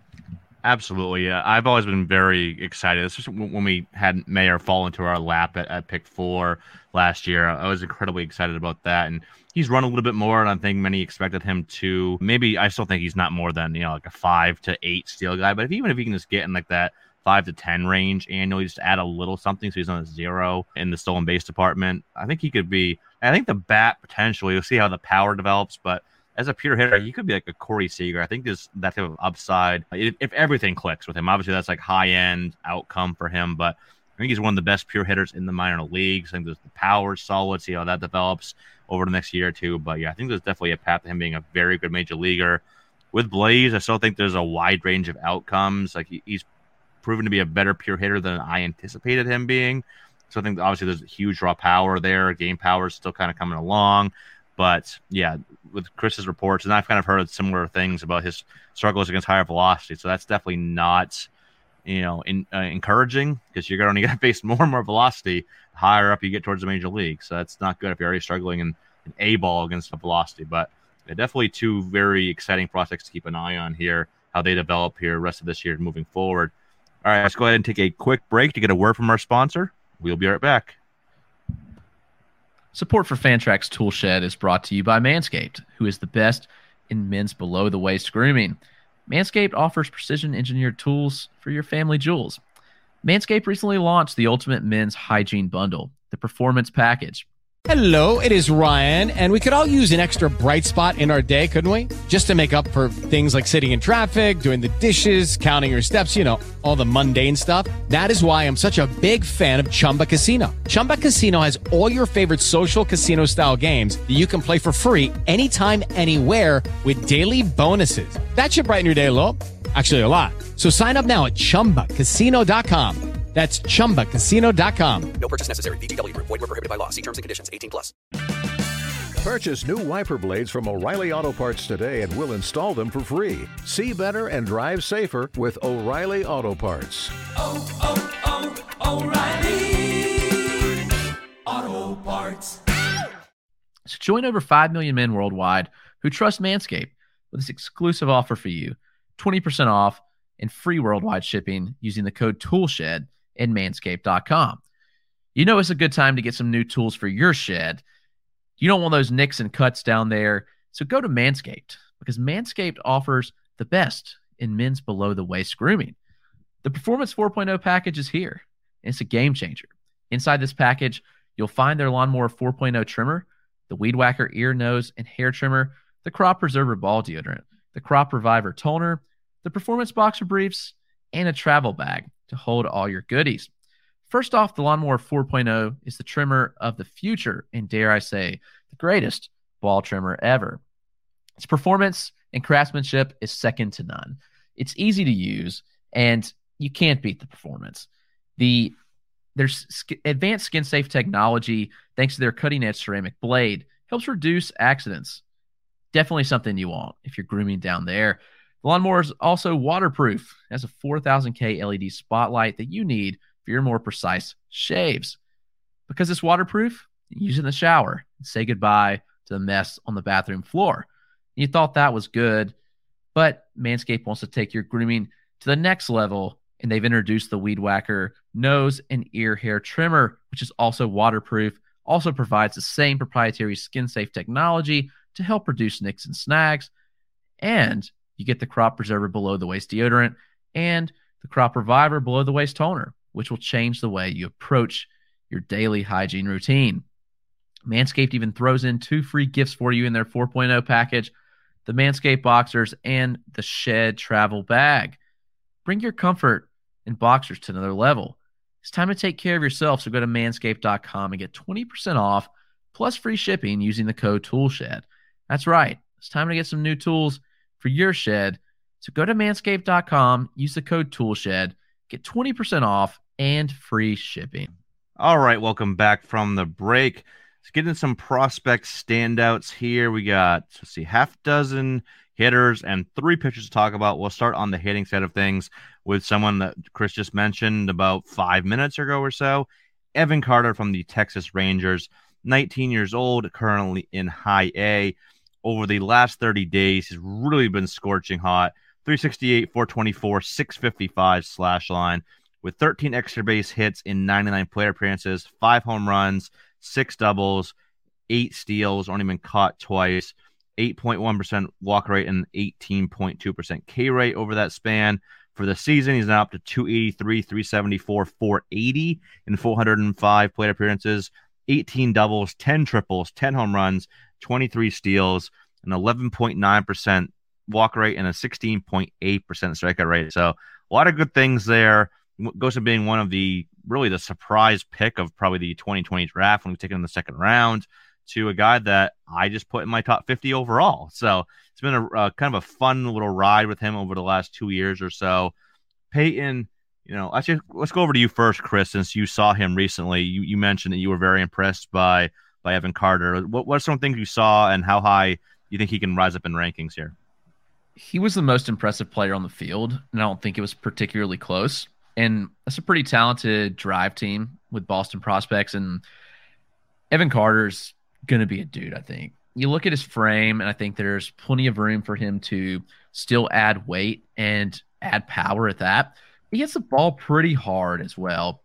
Absolutely. Yeah. I've always been very excited. Especially when we had Mayer fall into our lap at, at pick four last year. I was incredibly excited about that. And he's run a little bit more, and I think many expected him to. Maybe I still think he's not more than, you know, like a five to eight steal guy. But if, even if he can just get in like that five to ten range annually, just add a little something so he's on a zero in the stolen base department, I think he could be. I think the bat potentially, we'll see how the power develops, but as a pure hitter, he could be like a Corey Seager. I think there's that type of upside if, if everything clicks with him. Obviously, that's like high-end outcome for him, but I think he's one of the best pure hitters in the minor leagues. I think there's the power solid, see how that develops over the next year or two. But yeah, I think there's definitely a path to him being a very good major leaguer. With Blaze, I still think there's a wide range of outcomes. Like he, he's proven to be a better pure hitter than I anticipated him being. So I think obviously there's huge raw power there. Game power is still kind of coming along. But yeah, with Chris's reports, and I've kind of heard similar things about his struggles against higher velocity. So that's definitely not, you know, in, uh, encouraging, because you're only going to face more and more velocity the higher up you get towards the major league. So that's not good if you're already struggling in an A ball against the velocity. But yeah, definitely two very exciting prospects to keep an eye on here, how they develop here rest of this year moving forward. All right, let's go ahead and take a quick break to get a word from our sponsor. We'll be right back. Support for Fantrax Tool Shed is brought to you by Manscaped, who is the best in men's below-the-waist grooming. Manscaped offers precision-engineered tools for your family jewels. Manscaped recently launched the Ultimate Men's Hygiene Bundle, the Performance Package. Hello, it is Ryan, and we could all use an extra bright spot in our day, couldn't we? Just to make up for things like sitting in traffic, doing the dishes, counting your steps, you know, all the mundane stuff. That is why I'm such a big fan of Chumba Casino. Chumba Casino has all your favorite social casino-style games that you can play for free anytime, anywhere with daily bonuses. That should brighten your day a little. Actually, a lot. So sign up now at chumba casino dot com. That's chumba casino dot com. No purchase necessary. V G W Group. Void where prohibited by law. See terms and conditions. eighteen plus. Purchase new wiper blades from O'Reilly Auto Parts today and we'll install them for free. See better and drive safer with O'Reilly Auto Parts. Oh, oh, oh, O'Reilly Auto Parts. So join over five million men worldwide who trust Manscaped with this exclusive offer for you. twenty percent off and free worldwide shipping using the code TOOLSHED at manscaped dot com. You know it's a good time to get some new tools for your shed. You don't want those nicks and cuts down there, so go to Manscaped, because Manscaped offers the best in men's below-the-waist grooming. The Performance four point oh package is here, and it's a game changer. Inside this package, you'll find their Lawnmower four point oh trimmer, the Weed Whacker ear, nose, and hair trimmer, the Crop Preserver ball deodorant, the Crop Reviver toner, the Performance Boxer Briefs, and a travel bag to hold all your goodies. First off, the Lawnmower four point oh is the trimmer of the future, and dare I say, the greatest ball trimmer ever. Its performance and craftsmanship is second to none. It's easy to use, and you can't beat the performance. The There's sk- advanced skin-safe technology, thanks to their cutting-edge ceramic blade, helps reduce accidents. Definitely something you want if you're grooming down there. The lawnmower is also waterproof. It has a four thousand K L E D spotlight that you need for your more precise shaves. Because it's waterproof, use it in the shower and say goodbye to the mess on the bathroom floor. You thought that was good, but Manscaped wants to take your grooming to the next level, and they've introduced the Weed Whacker nose and ear hair trimmer, which is also waterproof, also provides the same proprietary skin-safe technology to help reduce nicks and snags, and you get the Crop Preserver below-the-waist deodorant and the Crop Reviver below-the-waist toner, which will change the way you approach your daily hygiene routine. Manscaped even throws in two free gifts for you in their four point oh package, the Manscaped Boxers and the Shed Travel Bag. Bring your comfort in boxers to another level. It's time to take care of yourself, so go to manscaped dot com and get twenty percent off plus free shipping using the code TOOLSHED. That's right. It's time to get some new tools for your shed. So go to manscaped dot com, use the code TOOLSHED, get twenty percent off and free shipping. All right, welcome back from the break. Let's get into some prospect standouts here. We got, let's see, half dozen hitters and three pitchers to talk about. We'll start on the hitting side of things with someone that Chris just mentioned about five minutes ago or so, Evan Carter from the Texas Rangers, nineteen years old, currently in high A. Over the last thirty days, he's really been scorching hot. three sixty-eight, four twenty-four, six fifty-five slash line with thirteen extra base hits in ninety-nine plate appearances, five home runs, six doubles, eight steals, only been caught twice, eight point one percent walk rate and eighteen point two percent K rate over that span. For the season, he's now up to two eighty-three, three seventy-four, four eighty in four hundred five plate appearances, eighteen doubles, ten triples, ten home runs, twenty-three steals, an eleven point nine percent walk rate, and a sixteen point eight percent strikeout rate. So a lot of good things there. Goes to being one of the, really the surprise pick of probably the twenty twenty draft when we take him in the second round, to a guy that I just put in my top fifty overall. So it's been a, a kind of a fun little ride with him over the last two years or so. Peyton, you know, actually, let's go over to you first, Chris, since you saw him recently. You, you mentioned that you were very impressed by by Evan Carter. What, what are some things you saw, and how high you think he can rise up in rankings here? He was the most impressive player on the field, and I don't think it was particularly close. And that's a pretty talented drive team with Boston prospects, and Evan Carter's going to be a dude, I think. You look at his frame, and I think there's plenty of room for him to still add weight and add power at that. He hits the ball pretty hard as well.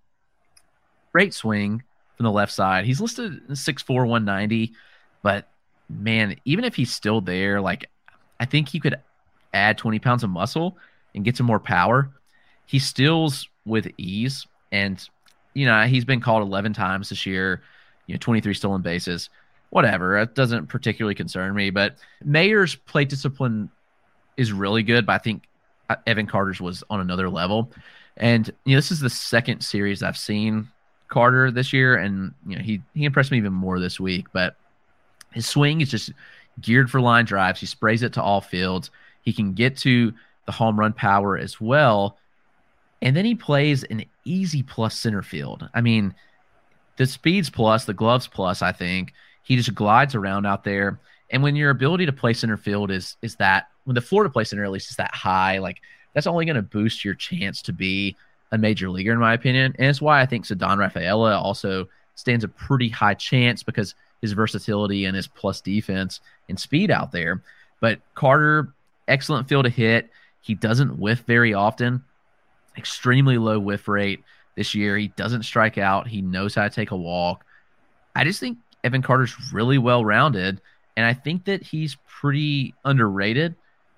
Great swing from the left side. He's listed six four, one ninety, but man, even if he's still there, like, I think he could add twenty pounds of muscle and get some more power. He steals with ease, and, you know, he's been called eleven times this year, you know, twenty-three stolen bases. Whatever, it doesn't particularly concern me, but Mayer's plate discipline is really good, but I think Evan Carter's was on another level. And, you know, this is the second series I've seen Carter this year, and, you know, he, he impressed me even more this week, but his swing is just geared for line drives. He sprays it to all fields. He can get to the home run power as well. And then he plays an easy plus center field. I mean, the speeds plus, the gloves plus, I think. He just glides around out there. And when your ability to play center field is is that, when the floor to play center at least is that high, like, that's only going to boost your chance to be a major leaguer, in my opinion. And it's why I think Ceddanne Rafaela also stands a pretty high chance, because his versatility and his plus defense and speed out there. But Carter, excellent field to hit. He doesn't whiff very often. Extremely low whiff rate this year. He doesn't strike out. He knows how to take a walk. I just think Evan Carter's really well-rounded, and I think that he's pretty underrated.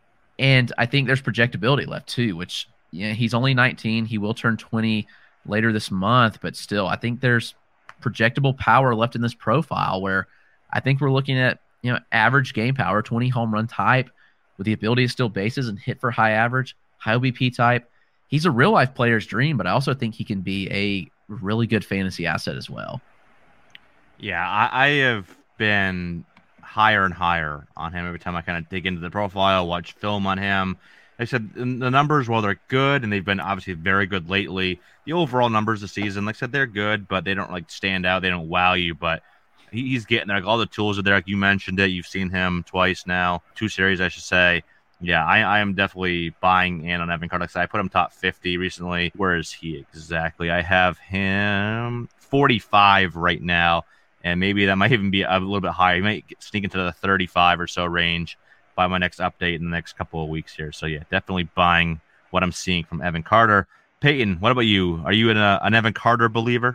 And I think there's projectability left too, which, you know, he's only nineteen. He will turn twenty later this month, but still, I think there's projectable power left in this profile, where I think we're looking at, you know, average game power, twenty home run type, with the ability to steal bases and hit for high average, high O B P type. He's a real life player's dream, but I also think he can be a really good fantasy asset as well. Yeah, I, I have been higher and higher on him every time I kind of dig into the profile, watch film on him. Like I said, the numbers, while they're good, and they've been obviously very good lately, the overall numbers this season, like I said, they're good, but they don't like stand out. They don't wow you, but he, he's getting there. Like, all the tools are there. Like you mentioned it. You've seen him twice now, two series, I should say. Yeah, I, I am definitely buying in on Evan Carter. Like I put him top fifty recently. Where is he exactly? I have him forty-five right now, and maybe that might even be a little bit higher. He might sneak into the thirty-five or so range by my next update in the next couple of weeks here. So, yeah, definitely buying what I'm seeing from Evan Carter. Peyton, what about you? Are you an, uh, an Evan Carter believer?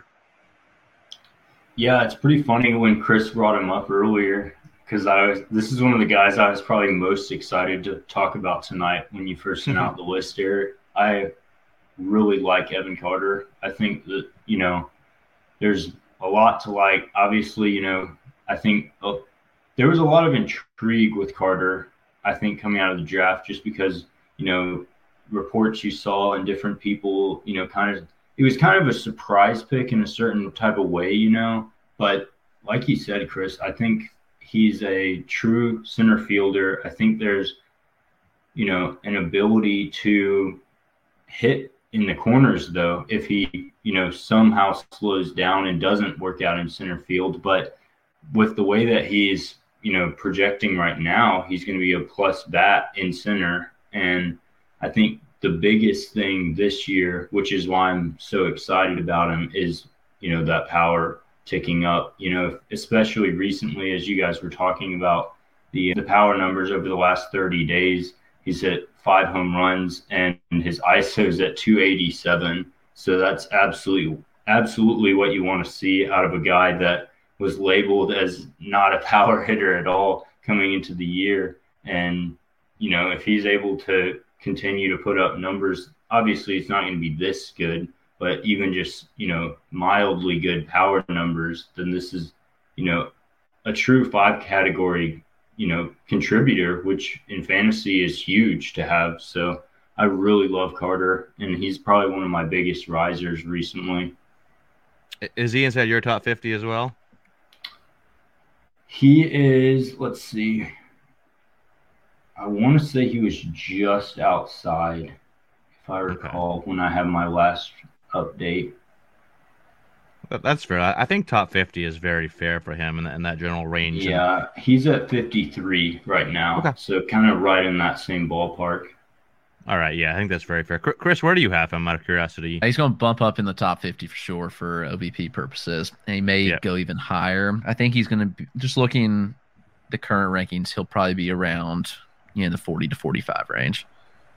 Yeah, it's pretty funny when Chris brought him up earlier, because I was this is one of the guys I was probably most excited to talk about tonight when you first sent out the list, Eric. I really like Evan Carter. I think that, you know, there's a lot to like. Obviously, you know, I think uh, there was a lot of intrigue with Carter, I think, coming out of the draft, just because, you know, reports you saw and different people, you know, kind of, it was kind of a surprise pick in a certain type of way, you know. But like you said, Chris, I think he's a true center fielder. I think there's, you know, an ability to hit in the corners, though, if he, you know, somehow slows down and doesn't work out in center field. But with the way that he's, you know, projecting right now, he's going to be a plus bat in center. And I think the biggest thing this year, which is why I'm so excited about him, is, you know, that power ticking up, you know, especially recently, as you guys were talking about the the power numbers over the last thirty days. He's hit five home runs and his I S O is at two eighty-seven. So that's absolutely, absolutely what you want to see out of a guy that was labeled as not a power hitter at all coming into the year. And, you know, if he's able to continue to put up numbers, obviously it's not going to be this good, but even just, you know, mildly good power numbers, then this is, you know, a true five category, you know, contributor, which in fantasy is huge to have. So I really love Carter, and he's probably one of my biggest risers recently. Is he inside your top fifty as well? He is, let's see, I want to say he was just outside, if I recall, okay, when I have my last update. That's fair. I think top fifty is very fair for him in, the, in that general range. Yeah, he's at fifty-three right now, okay, so kind of right in that same ballpark. All right, yeah, I think that's very fair. Chris, where do you have him, out of curiosity? He's going to bump up in the top fifty for sure for O B P purposes. And he may yeah. go even higher. I think he's going to be, just looking the current rankings, he'll probably be around, you know, the forty to forty-five range.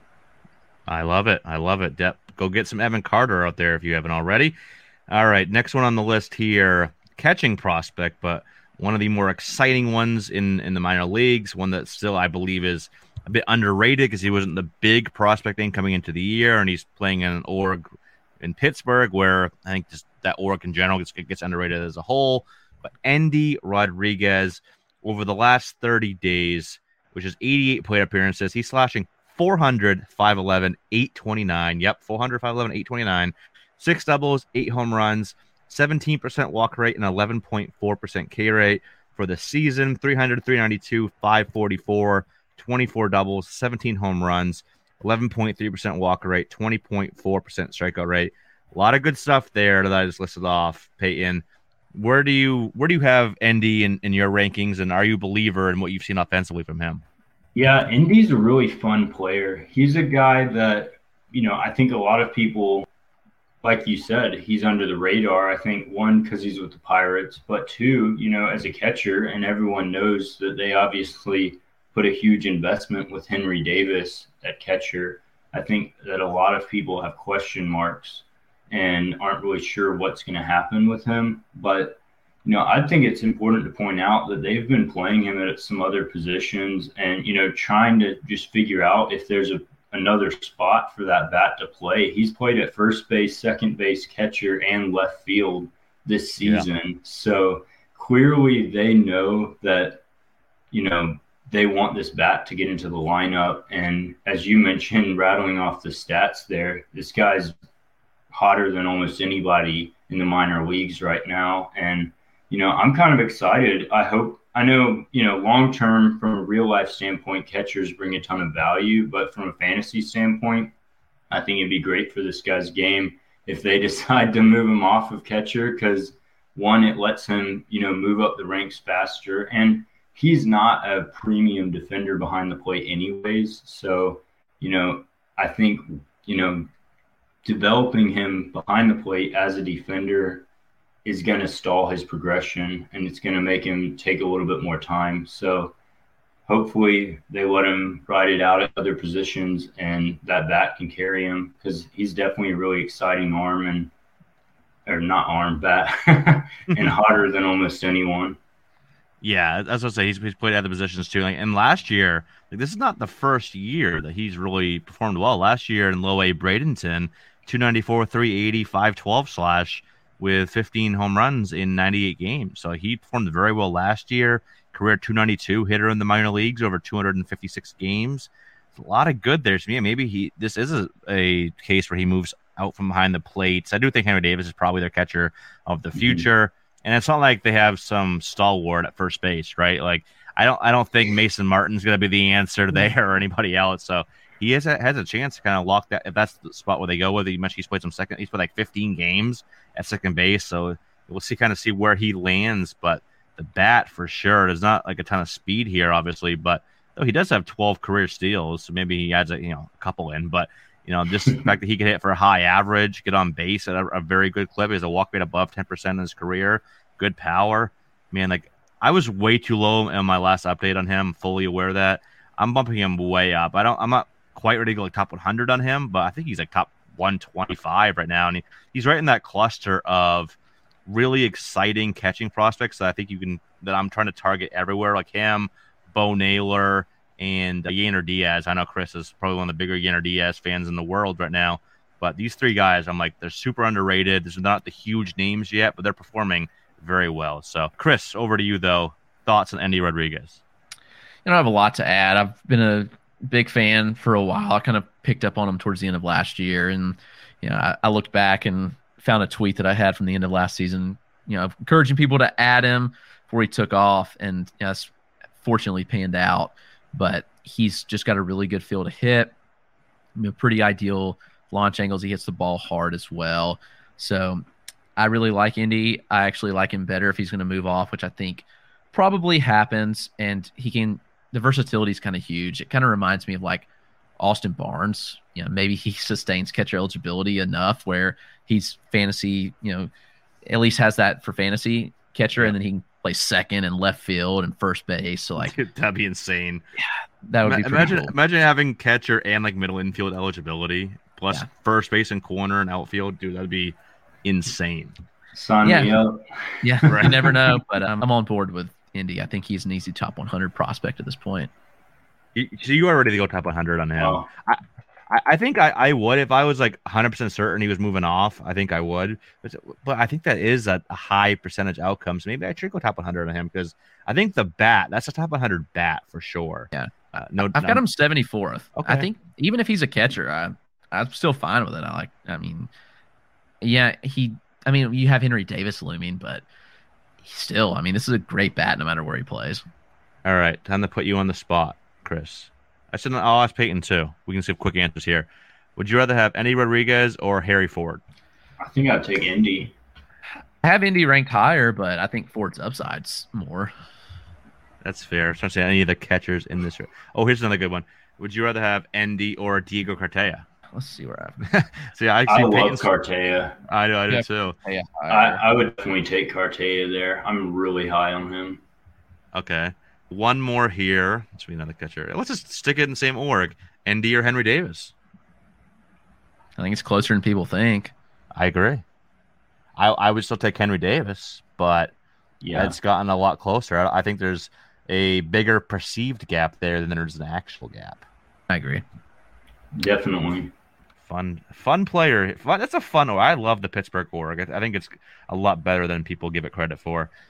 I love it. I love it. De- go get some Evan Carter out there if you haven't already. All right, next one on the list here, catching prospect, but one of the more exciting ones in, in the minor leagues, one that still I believe is a bit underrated because he wasn't the big prospect name coming into the year, and he's playing in an org in Pittsburgh where I think just that org in general gets, gets underrated as a whole. But Endy Rodriguez, over the last thirty days, which is eighty-eight plate appearances, he's slashing four hundred, five eleven, eight twenty-nine. Yep, four hundred, five eleven, eight twenty-nine. Six doubles, eight home runs, seventeen percent walk rate, and eleven point four percent K rate for the season. three hundred, three ninety-two, five forty-four, twenty-four doubles, seventeen home runs, eleven point three percent walk rate, twenty point four percent strikeout rate. A lot of good stuff there that I just listed off, Peyton. Where do you where do you have Endy in, in your rankings, and are you a believer in what you've seen offensively from him? Yeah, Endy's a really fun player. He's a guy that, you know, I think a lot of people, like you said, he's under the radar. I think, one, because he's with the Pirates, but two, you know, as a catcher, and everyone knows that they obviously put a huge investment with Henry Davis at catcher. I think that a lot of people have question marks and aren't really sure what's going to happen with him. But, you know, I think it's important to point out that they've been playing him at some other positions and, you know, trying to just figure out if there's a another spot for that bat to play. He's played at first base, second base, catcher, and left field this season. Yeah. So clearly they know that, you know, they want this bat to get into the lineup. And as you mentioned, rattling off the stats there, this guy's hotter than almost anybody in the minor leagues right now. And, you know, I'm kind of excited. I hope, I know, you know, long term from a real life standpoint, catchers bring a ton of value, but from a fantasy standpoint, I think it'd be great for this guy's game if they decide to move him off of catcher, because one, it lets him, you know, move up the ranks faster. And he's not a premium defender behind the plate anyways. So, you know, I think, you know, developing him behind the plate as a defender is going to stall his progression, and it's going to make him take a little bit more time. So hopefully they let him ride it out at other positions and that bat can carry him, because he's definitely a really exciting arm and or not arm bat and hotter than almost anyone. Yeah, that's what I say. He's, he's played other positions too. Like, and last year, like this is not the first year that he's really performed well. Last year in low A Bradenton, two ninety-four, three eighty, five twelve slash with fifteen home runs in ninety-eight games. So he performed very well last year. Career two ninety-two hitter in the minor leagues over two hundred fifty-six games. It's a lot of good there. So yeah, maybe he this is a, a case where he moves out from behind the plates. I do think Henry Davis is probably their catcher of the future. Mm-hmm. And it's not like they have some stalwart at first base, right? Like I don't I don't think Mason Martin's going to be the answer there or anybody else. So he has a, has a chance to kind of lock that if that's the spot where they go with. You mentioned he's played some second. He's played like fifteen games at second base. So we'll see kind of see where he lands. But the bat for sure. There's not like a ton of speed here, obviously, but though he does have twelve career steals, so maybe he adds a you know a couple in. But you know, just the fact that he can hit for a high average, get on base at a, a very good clip. He has a walk rate above ten percent in his career. Good power, man. Like I was way too low in my last update on him. Fully aware of that. I'm bumping him way up. I don't. I'm not quite ready to go like top one hundred on him, but I think he's like top one twenty-five right now, and he, he's right in that cluster of really exciting catching prospects that I think you can that I'm trying to target everywhere, like him, Bo Naylor, and uh, Yainer Diaz. I know Chris is probably one of the bigger Yainer Diaz fans in the world right now, but these three guys, I'm like, they're super underrated. There's not the huge names yet, but they're performing very well. So, Chris, over to you though. Thoughts on Endy Rodriguez? You know, I have a lot to add. I've been a big fan for a while. I kind of picked up on him towards the end of last year, and you know, I, I looked back and found a tweet that I had from the end of last season, you know, encouraging people to add him before he took off, and you know, it's fortunately panned out. But he's just got a really good feel to hit, you know, pretty ideal launch angles. He hits the ball hard as well. So I really like Endy. I actually like him better if he's going to move off, which I think probably happens. And he can, the versatility is kind of huge. It kind of reminds me of like Austin Barnes. You know, maybe he sustains catcher eligibility enough where he's fantasy, you know, at least has that for fantasy catcher, yeah. And then he can play second and left field and first base. So like that'd be insane. Yeah, that would be pretty imagine cool. Imagine having catcher and like middle infield eligibility plus yeah. first base and corner and outfield. Dude, that'd be insane. Sign yeah. me up. Yeah, right. You never know, but um, I'm on board with Endy. I think he's an easy top one hundred prospect at this point. So you are ready to go top one hundred on him? Oh. I, I think I, I would if I was like one hundred percent certain he was moving off. I think I would, but, but I think that is a, a high percentage outcome. So maybe I should go top one hundred on him because I think the bat that's a top one hundred bat for sure. Yeah, uh, no, I've got him seventy-fourth. Okay. I think even if he's a catcher, I I'm still fine with it. I like. I mean, yeah, he. I mean, you have Henry Davis looming, but still, I mean, this is a great bat no matter where he plays. All right, time to put you on the spot, Chris. I said I'll ask Peyton too. We can see quick answers here. Would you rather have Endy Rodriguez or Harry Ford? I think I'd take Endy. I have Endy ranked higher, but I think Ford's upside's more. That's fair. I'm trying to say any of the catchers in this. Oh, here's another good one. Would you rather have Endy or Diego Cartaya? Let's see where I'm. See, I, I love Peyton's... Cartaya. I do, I do yeah, too. Yeah, I, I would definitely take Cartaya there. I'm really high on him. Okay. One more here. Let's be another catcher. Let's just stick it in the same org. Endy or Henry Davis? I think it's closer than people think. I agree. I I would still take Henry Davis, but yeah, it's gotten a lot closer. I, I think there's a bigger perceived gap there than there's an actual gap. I agree. Definitely. Fun, fun player. Fun, that's a fun org. I love the Pittsburgh org. I, I think it's a lot better than people give it credit for.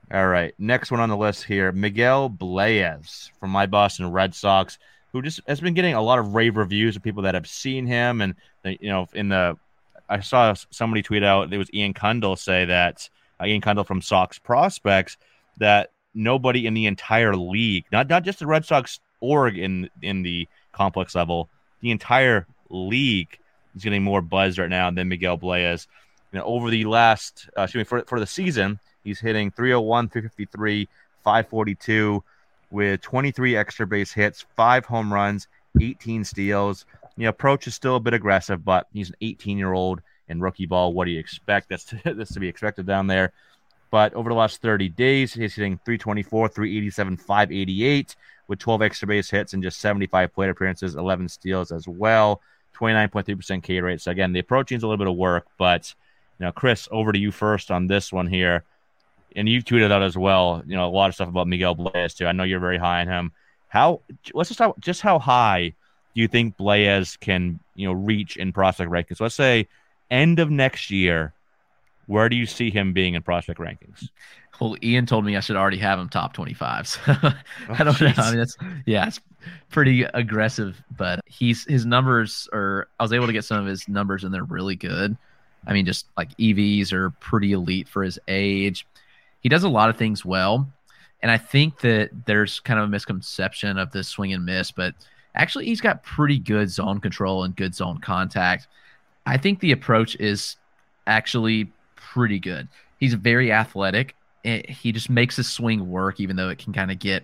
All right, next one on the list here, Miguel Bleis from my Boston Red Sox, who just has been getting a lot of rave reviews of people that have seen him. And, you know, in the I saw somebody tweet out, it was Ian Cundall say that, uh, Ian Cundall from Sox Prospects, that nobody in the entire league, not not just the Red Sox org in, in the complex level, the entire league is getting more buzz right now than Miguel Bleis. You know, over the last, uh, excuse me, for, for the season, he's hitting three oh one, three fifty-three, five forty-two with twenty-three extra base hits, five home runs, eighteen steals. The approach is still a bit aggressive, but he's an eighteen-year-old in rookie ball. What do you expect? That's to, that's to be expected down there. But over the last thirty days, he's hitting three twenty-four, three eighty-seven, five eighty-eight with twelve extra base hits and just seventy-five plate appearances, eleven steals as well, twenty-nine point three percent K rate. So again, the approach needs a little bit of work. But, you know, Chris, over to you first on this one here. And you've tweeted out as well, you know, a lot of stuff about Miguel Bleis too. I know you're very high on him. How let's just talk just how high do you think Bleis can, you know, reach in prospect rankings? Let's say end of next year. Where do you see him being in prospect rankings? Well, Ian told me I should already have him top twenty-five. So oh, I don't geez. know. I mean, that's yeah, it's pretty aggressive, but he's his numbers are. I was able to get some of his numbers, and they're really good. I mean, just like E Vs are pretty elite for his age. He does a lot of things well, and I think that there's kind of a misconception of this swing and miss, but actually he's got pretty good zone control and good zone contact. I think the approach is actually pretty good. He's very athletic. He just makes his swing work, even though it can kind of get,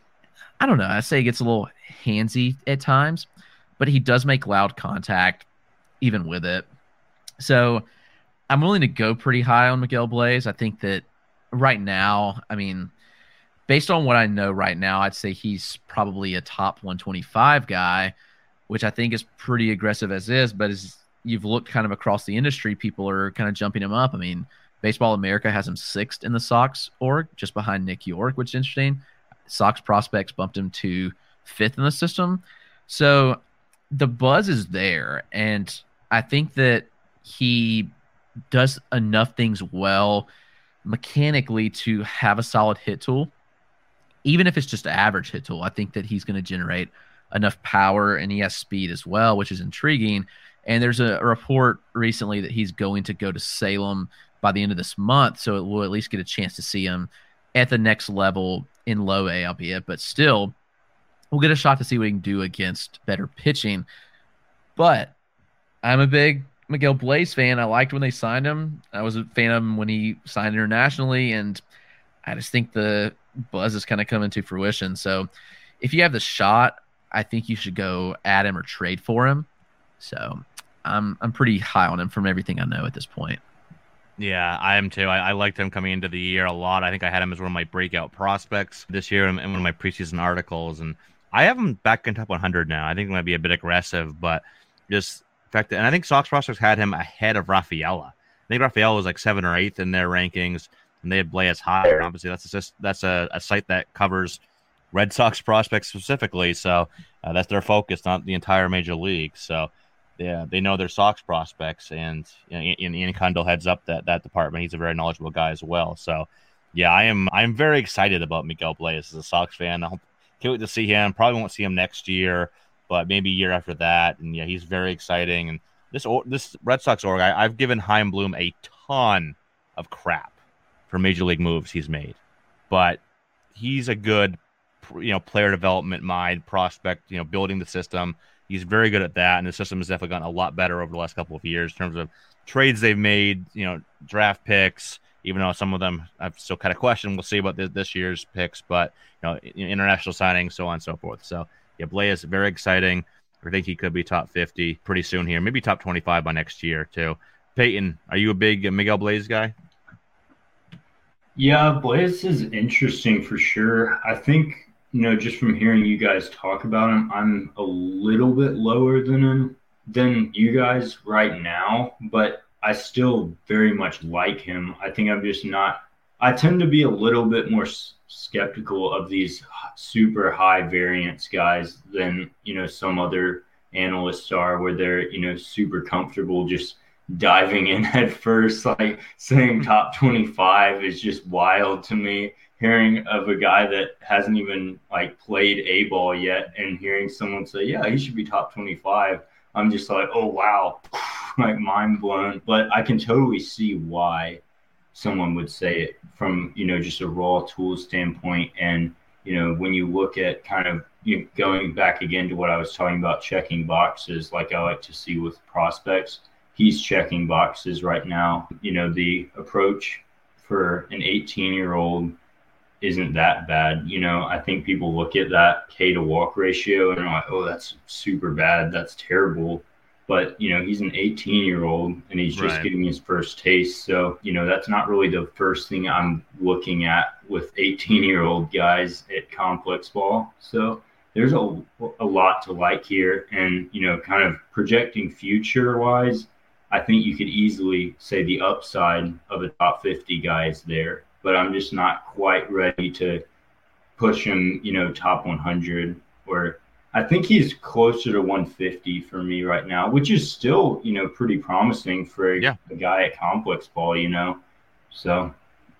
I don't know, I say it gets a little handsy at times, but he does make loud contact even with it. So I'm willing to go pretty high on Miguel Bleis. I think that right now, I mean, based on what I know right now, I'd say he's probably a top one twenty-five guy, which I think is pretty aggressive as is. But as you've looked kind of across the industry, people are kind of jumping him up. I mean, Baseball America has him sixth in the Sox org, just behind Nick York, which is interesting. Sox Prospects bumped him to fifth in the system. So the buzz is there, and I think that he does enough things well mechanically to have a solid hit tool. Even if it's just an average hit tool, I think that he's going to generate enough power, and he has speed as well, which is intriguing. And there's a, a report recently that he's going to go to Salem by the end of this month, so we'll at least get a chance to see him at the next level in low A, albeit, but still, we'll get a shot to see what he can do against better pitching. But I'm a big Miguel Bleis fan. I liked when they signed him. I was a fan of him when he signed internationally, and I just think the buzz is kind of coming to fruition. So if you have the shot, I think you should go add him or trade for him. So I'm I'm pretty high on him from everything I know at this point. Yeah, I am too. I, I liked him coming into the year a lot. I think I had him as one of my breakout prospects this year in, in one of my preseason articles. And I have him back in top one hundred now. I think it might be a bit aggressive, but just the fact that, and I think Sox Prospects had him ahead of Rafaela. I think Rafaela was like seventh or eighth in their rankings, and they had Bleis higher. Obviously, that's just that's a, a site that covers Red Sox prospects specifically, so uh, that's their focus, not the entire major league. So yeah, they know their Sox prospects, and you know, Ian, Ian Cundall heads up that that department. He's a very knowledgeable guy as well. So yeah, I am I'm very excited about Miguel Bleis as a Sox fan. I hope, can't wait to see him. Probably won't see him next year, but maybe a year after that. And yeah, he's very exciting. And this this Red Sox org, I, I've given Chaim Bloom a ton of crap for major league moves he's made, but he's a good, you know, player development mind, prospect, you know, building the system. He's very good at that, and the system has definitely gotten a lot better over the last couple of years in terms of trades they've made, you know, draft picks, even though some of them I've still kind of questioned. We'll see about this, this year's picks, but, you know, international signings, so on and so forth. So, yeah, Bleis is very exciting. I think he could be top fifty pretty soon here, maybe top twenty-five by next year, too. Peyton, are you a big Miguel Bleis guy? Yeah, Bleis is interesting for sure. I think, you know, just from hearing you guys talk about him, I'm a little bit lower than him, than you guys right now, but I still very much like him. I think I'm just not – I tend to be a little bit more s- skeptical of these super high variance guys than, you know, some other analysts are, where they're, you know, super comfortable just diving in at first, like saying top twenty-five is just wild to me. Hearing of a guy that hasn't even like played A ball yet and hearing someone say, yeah, he should be top twenty-five. I'm just like, oh, wow, like mind blown. But I can totally see why someone would say it from, you know, just a raw tool standpoint. And, you know, when you look at kind of you know, going back again to what I was talking about, checking boxes, like I like to see with prospects, he's checking boxes right now. You know, the approach for an eighteen-year-old isn't that bad. You know, I think people look at that K to walk ratio and are like, oh, that's super bad. That's terrible. But, you know, he's an eighteen-year-old and he's just Right. getting his first taste. So, you know, that's not really the first thing I'm looking at with eighteen-year-old guys at complex ball. So there's a, a lot to like here. And, you know, kind of projecting future-wise, I think you could easily say the upside of a top fifty guy is there. But I'm just not quite ready to push him, you know, top one hundred. Or I think he's closer to one fifty for me right now, which is still, you know, pretty promising for a, Yeah. a guy at complex ball, you know. So,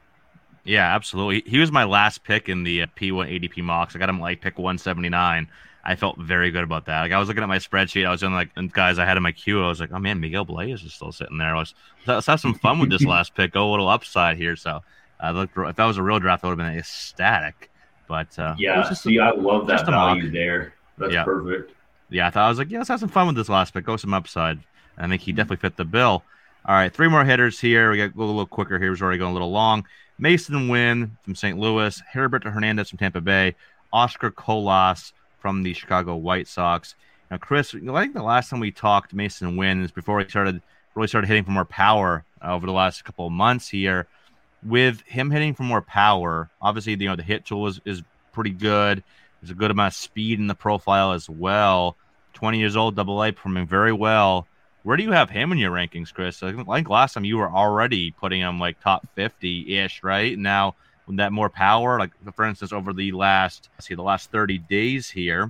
Yeah, absolutely. He was my last pick in the uh, P one A D P mocks. I got him like pick one seventy-nine. I felt very good about that. Like I was looking at my spreadsheet. I was doing like and guys I had in my queue. I was like, oh man, Miguel Blaze is still sitting there. I was, let's have some fun with this last pick. Go a little upside here. So I looked. If that was a real draft, I would have been ecstatic. But uh, it yeah, was just see, a- I love that just a mock. value there. That's Yeah. perfect. Yeah, I thought I was like, yeah, let's have some fun with this last pick. Go some upside. And I think he definitely fit the bill. All right, three more hitters here. We got to go a little quicker here. We're already going a little long. Mason Wynn from Saint Louis, Heriberto Hernandez from Tampa Bay, Oscar Colas from the Chicago White Sox. Now, Chris, you know, I think the last time we talked Mason Wynn is before he started really started hitting for more power uh, over the last couple of months here. With him hitting for more power, obviously, you know, the hit tool is, is pretty good. There's a good amount of speed in the profile as well. twenty years old, double A, performing very well. Where do you have him in your rankings, Chris? I think last time you were already putting him like top fifty-ish, right? Now, with that more power, like for instance, over the last, let's see, the last thirty days here,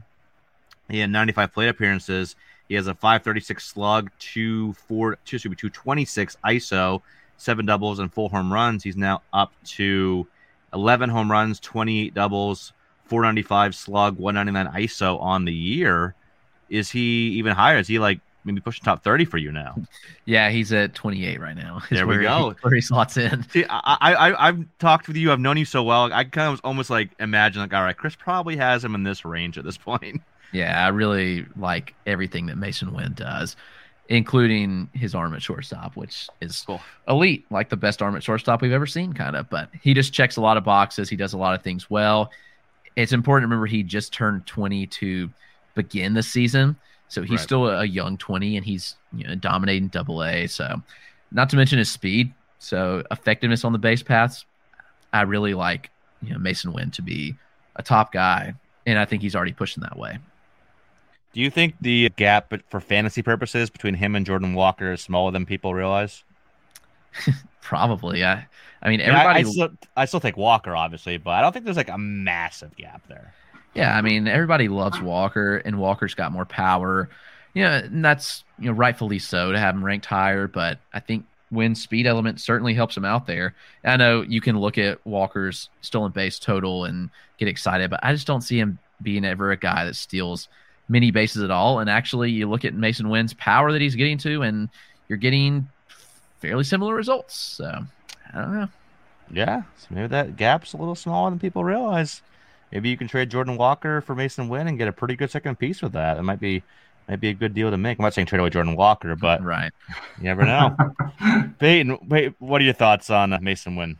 he had ninety-five plate appearances. He has a five thirty-six slug, two four, two, excuse me, two twenty-six I S O, seven doubles and four home runs. He's now up to eleven home runs, twenty-eight doubles, four ninety-five slug, one ninety-nine I S O on the year. Is he even higher? Is he like maybe pushing top thirty for you now? Yeah, he's at twenty-eight right now. is There we where go. He, where he slots in. See, I, I, I've talked with you. I've known you so well. I kind of was almost like imagine like, all right, Chris probably has him in this range at this point. Yeah, I really like everything that Mason Wynn does, including his arm at shortstop, which is Cool. elite, like the best arm at shortstop we've ever seen, kind of. But he just checks a lot of boxes. He does a lot of things well. It's important to remember he just turned twenty to begin the season, so he's Right. still a young twenty, and he's you know dominating Double A. So, not to mention his speed, so effectiveness on the base paths. I really like you know Mason Wynn to be a top guy, and I think he's already pushing that way. Do you think the gap for fantasy purposes between him and Jordan Walker is smaller than people realize? Probably. I, I mean, I, mean, I- everybody. I, still, I still take Walker, obviously, but I don't think there's like a massive gap there. Yeah, I mean, everybody loves Walker, and Walker's got more power. You know, and that's you know rightfully so to have him ranked higher. But I think Wynn's speed element certainly helps him out there. And I know you can look at Walker's stolen base total and get excited, but I just don't see him being ever a guy that steals many bases at all. And actually, you look at Mason Wynn's power that he's getting to, and you're getting fairly similar results. So I don't know. Yeah, so maybe that gap's a little smaller than people realize. Maybe you can trade Jordan Walker for Mason Wynn and get a pretty good second piece with that. It might be might be a good deal to make. I'm not saying trade away Jordan Walker, but right, you never know. Peyton, wait, what are your thoughts on uh, Mason Wynn?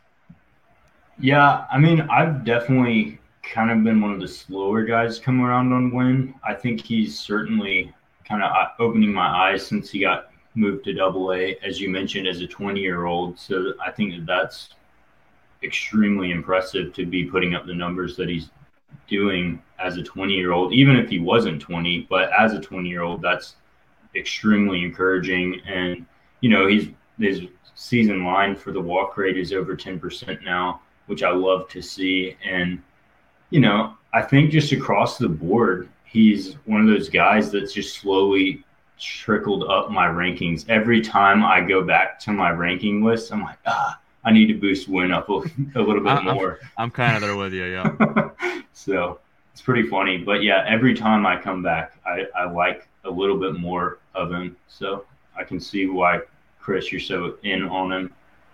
Yeah, I mean, I've definitely kind of been one of the slower guys come around on Wynn. I think he's certainly kind of opening my eyes since he got moved to Double A, as you mentioned, as a twenty-year-old. So I think that that's extremely impressive to be putting up the numbers that he's doing as a twenty-year-old, even if he wasn't twenty. But as a twenty-year-old, that's extremely encouraging. And, you know, he's his season line for the walk rate is over ten percent now, which I love to see. And, you know, I think just across the board, he's one of those guys that's just slowly trickled up my rankings. Every time I go back to my ranking list, I'm like, ah, I need to boost Win up a, a little bit I'm, more. I'm, I'm kind of there with you, yeah. So it's pretty funny. But, yeah, every time I come back, I, I like a little bit more of him. So I can see why, Chris, you're so in on him.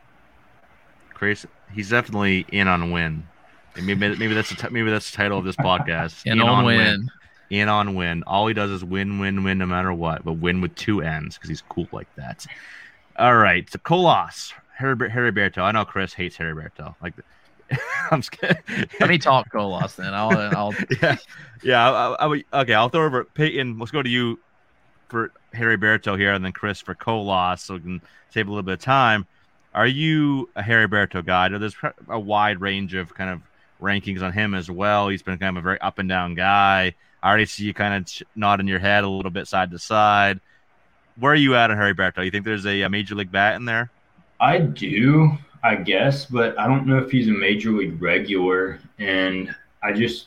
Chris, he's definitely in on Win. Maybe maybe that's the t- maybe that's the title of this podcast. in, in on, on win. win. In on Win. All he does is win, win, win, no matter what. But win with two N's because he's cool like that. All right, so Colas, Harry Heriberto. I know Chris hates Heriberto. Like, I'm scared. Let me talk Colas then. I'll. I'll... yeah, yeah. I, I, I, okay, I'll throw over Peyton. Let's go to you for Heriberto here, and then Chris for Colas, so we can save a little bit of time. Are you a Heriberto guy? There's a wide range of kind of rankings on him as well. He's been kind of a very up and down guy. I already see you kind of nodding your head a little bit side to side. Where are you at on Heriberto? You think there's a, a major league bat in there? I do, I guess, but I don't know if he's a major league regular. And I just,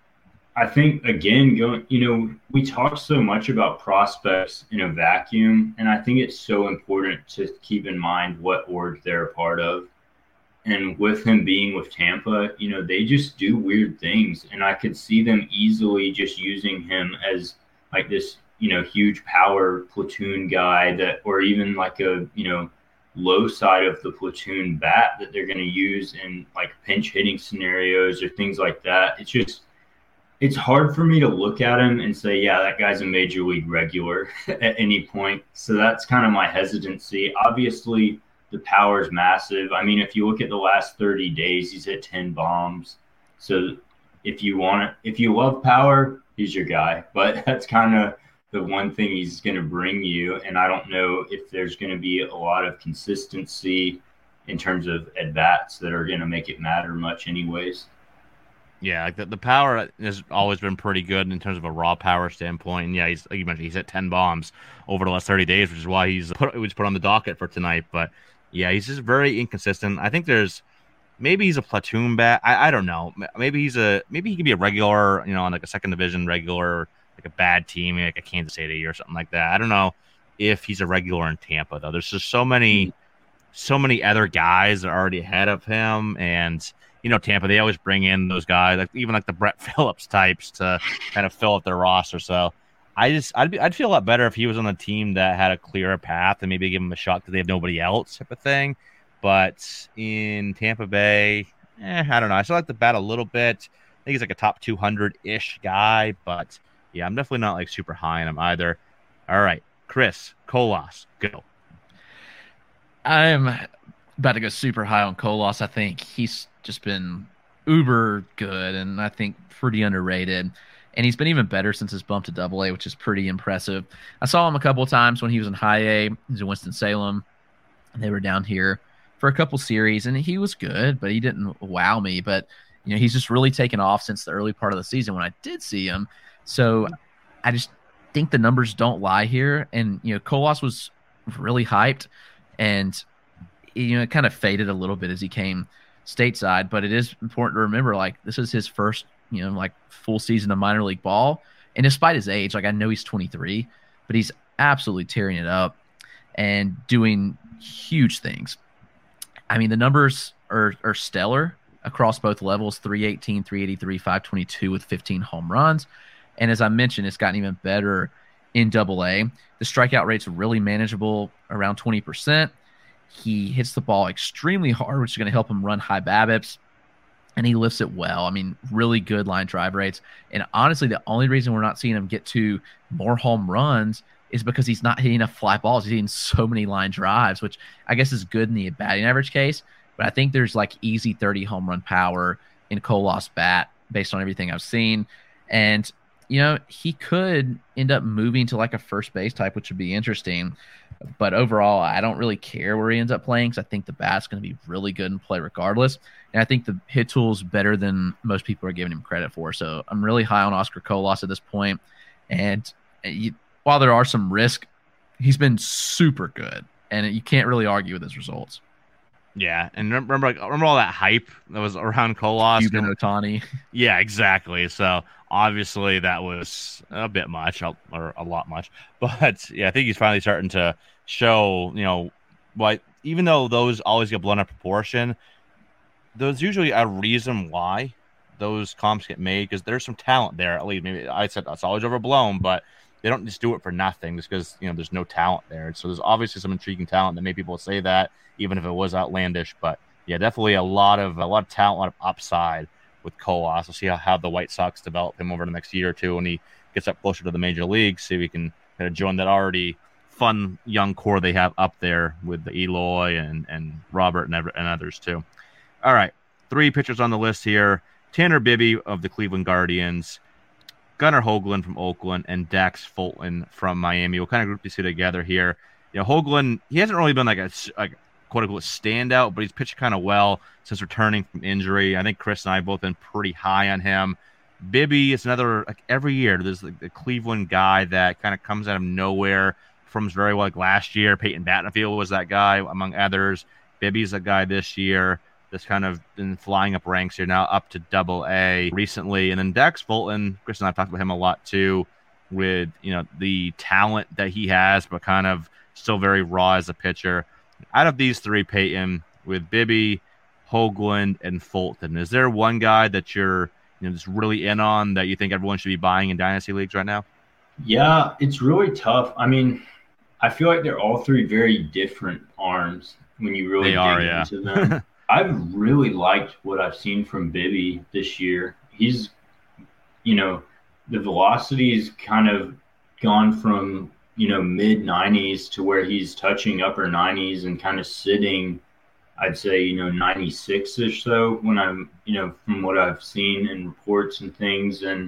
I think, again, going, you know, we talk so much about prospects in a vacuum, and I think it's so important to keep in mind what org they're a part of. And with him being with Tampa, you know, they just do weird things. And I could see them easily just using him as like this, you know, huge power platoon guy that, or even like a, you know, low side of the platoon bat that they're going to use in like pinch hitting scenarios or things like that. It's just, it's hard for me to look at him and say, yeah, that guy's a major league regular at any point. So that's kind of my hesitancy. Obviously, the power is massive. I mean, if you look at the last thirty days, he's hit ten bombs. So if you want it, if you love power, he's your guy. But that's kind of the one thing he's going to bring you. And I don't know if there's going to be a lot of consistency in terms of at-bats that are going to make it matter much anyways. Yeah, like the, the power has always been pretty good in terms of a raw power standpoint. And yeah, he's like you mentioned, he's hit ten bombs over the last thirty days, which is why he's put, he was put on the docket for tonight. But yeah, he's just very inconsistent. I think there's maybe he's a platoon bat. I, I don't know. Maybe he's a maybe he can be a regular, you know, on like a second division regular, like a bad team, like a Kansas City or something like that. I don't know if he's a regular in Tampa though. There's just so many, so many other guys that are already ahead of him, and you know, Tampa, they always bring in those guys, like even like the Brett Phillips types to kind of fill up their roster. So I just, I'd be, I'd feel a lot better if he was on a team that had a clearer path and maybe give him a shot because they have nobody else type of thing. But in Tampa Bay, eh, I don't know. I still like the bat a little bit. I think he's like a top two hundred-ish guy, but yeah, I'm definitely not like super high on him either. All right, Chris, Colas, go. I'm about to go super high on Colas. I think he's just been uber good and I think pretty underrated. And he's been even better since his bump to double A, which is pretty impressive. I saw him a couple of times when he was in high A. He was in Winston-Salem. And they were down here for a couple series, and he was good, but he didn't wow me. But, you know, he's just really taken off since the early part of the season when I did see him. So I just think the numbers don't lie here. And, you know, Colas was really hyped, and, you know, it kind of faded a little bit as he came stateside. But it is important to remember, like, this is his first, you know, like full season of minor league ball. And despite his age, like I know he's twenty-three, but he's absolutely tearing it up and doing huge things. I mean, the numbers are, are stellar across both levels, three eighteen, three eighty-three, five twenty-two with fifteen home runs. And as I mentioned, it's gotten even better in double A. The strikeout rate's really manageable, around twenty percent. He hits the ball extremely hard, which is going to help him run high BABIPs. And he lifts it well. I mean, really good line drive rates. And honestly, the only reason we're not seeing him get to more home runs is because he's not hitting enough fly balls. He's hitting so many line drives, which I guess is good in the batting average case. But I think there's like easy thirty home run power in Colas' bat based on everything I've seen. And, you know, he could end up moving to like a first base type, which would be interesting. But overall, I don't really care where he ends up playing because I think the bat's going to be really good in play regardless. And I think the hit tool's better than most people are giving him credit for. So I'm really high on Oscar Colas at this point. And you, while there are some risk, he's been super good. And you can't really argue with his results. Yeah, and remember, like, remember all that hype that was around Colas? Cuban Ohtani. Yeah, exactly. So obviously that was a bit much, or a lot much. But yeah, I think he's finally starting to show, you know, what, even though those always get blown out of proportion, there's usually a reason why those comps get made, because there's some talent there. At least, maybe I said that's always overblown, but they don't just do it for nothing just because, you know, there's no talent there. So there's obviously some intriguing talent that made people say that, even if it was outlandish. But yeah, definitely a lot of a lot of talent, a lot of upside with Colas. We'll see how, how the White Sox develop him over the next year or two when he gets up closer to the major leagues. See if he can kind of join that already fun young core they have up there with the Eloy and and Robert and, and others too. All right, three pitchers on the list here: Tanner Bibee of the Cleveland Guardians, Gunnar Hoglund from Oakland, and Dax Fulton from Miami. We'll kind of group these two together here. You know, Hoglund, he hasn't really been like a like quote unquote standout, but he's pitched kind of well since returning from injury. I think Chris and I have both been pretty high on him. Bibee is another, like, every year there's like the Cleveland guy that kind of comes out of nowhere, performs very well. Like last year, Peyton Battenfield was that guy among others. Bibee's a guy this year that's kind of been flying up ranks here, now up to double A recently. And then Dax Fulton, Chris and I have talked about him a lot too, with, you know, the talent that he has, but kind of still very raw as a pitcher. Out of these three, Peyton, with Bibee, Hoglund, and Fulton, is there one guy that you're, you know, just really in on that you think everyone should be buying in dynasty leagues right now? Yeah, it's really tough. I mean, I feel like they're all three very different arms when you really they dig are, yeah. into them. I've really liked what I've seen from Bibee this year. He's, you know, the velocity's kind of gone from, you know, mid nineties to where he's touching upper nineties and kind of sitting, I'd say, you know, ninety-six ish so when I'm, you know, from what I've seen in reports and things. And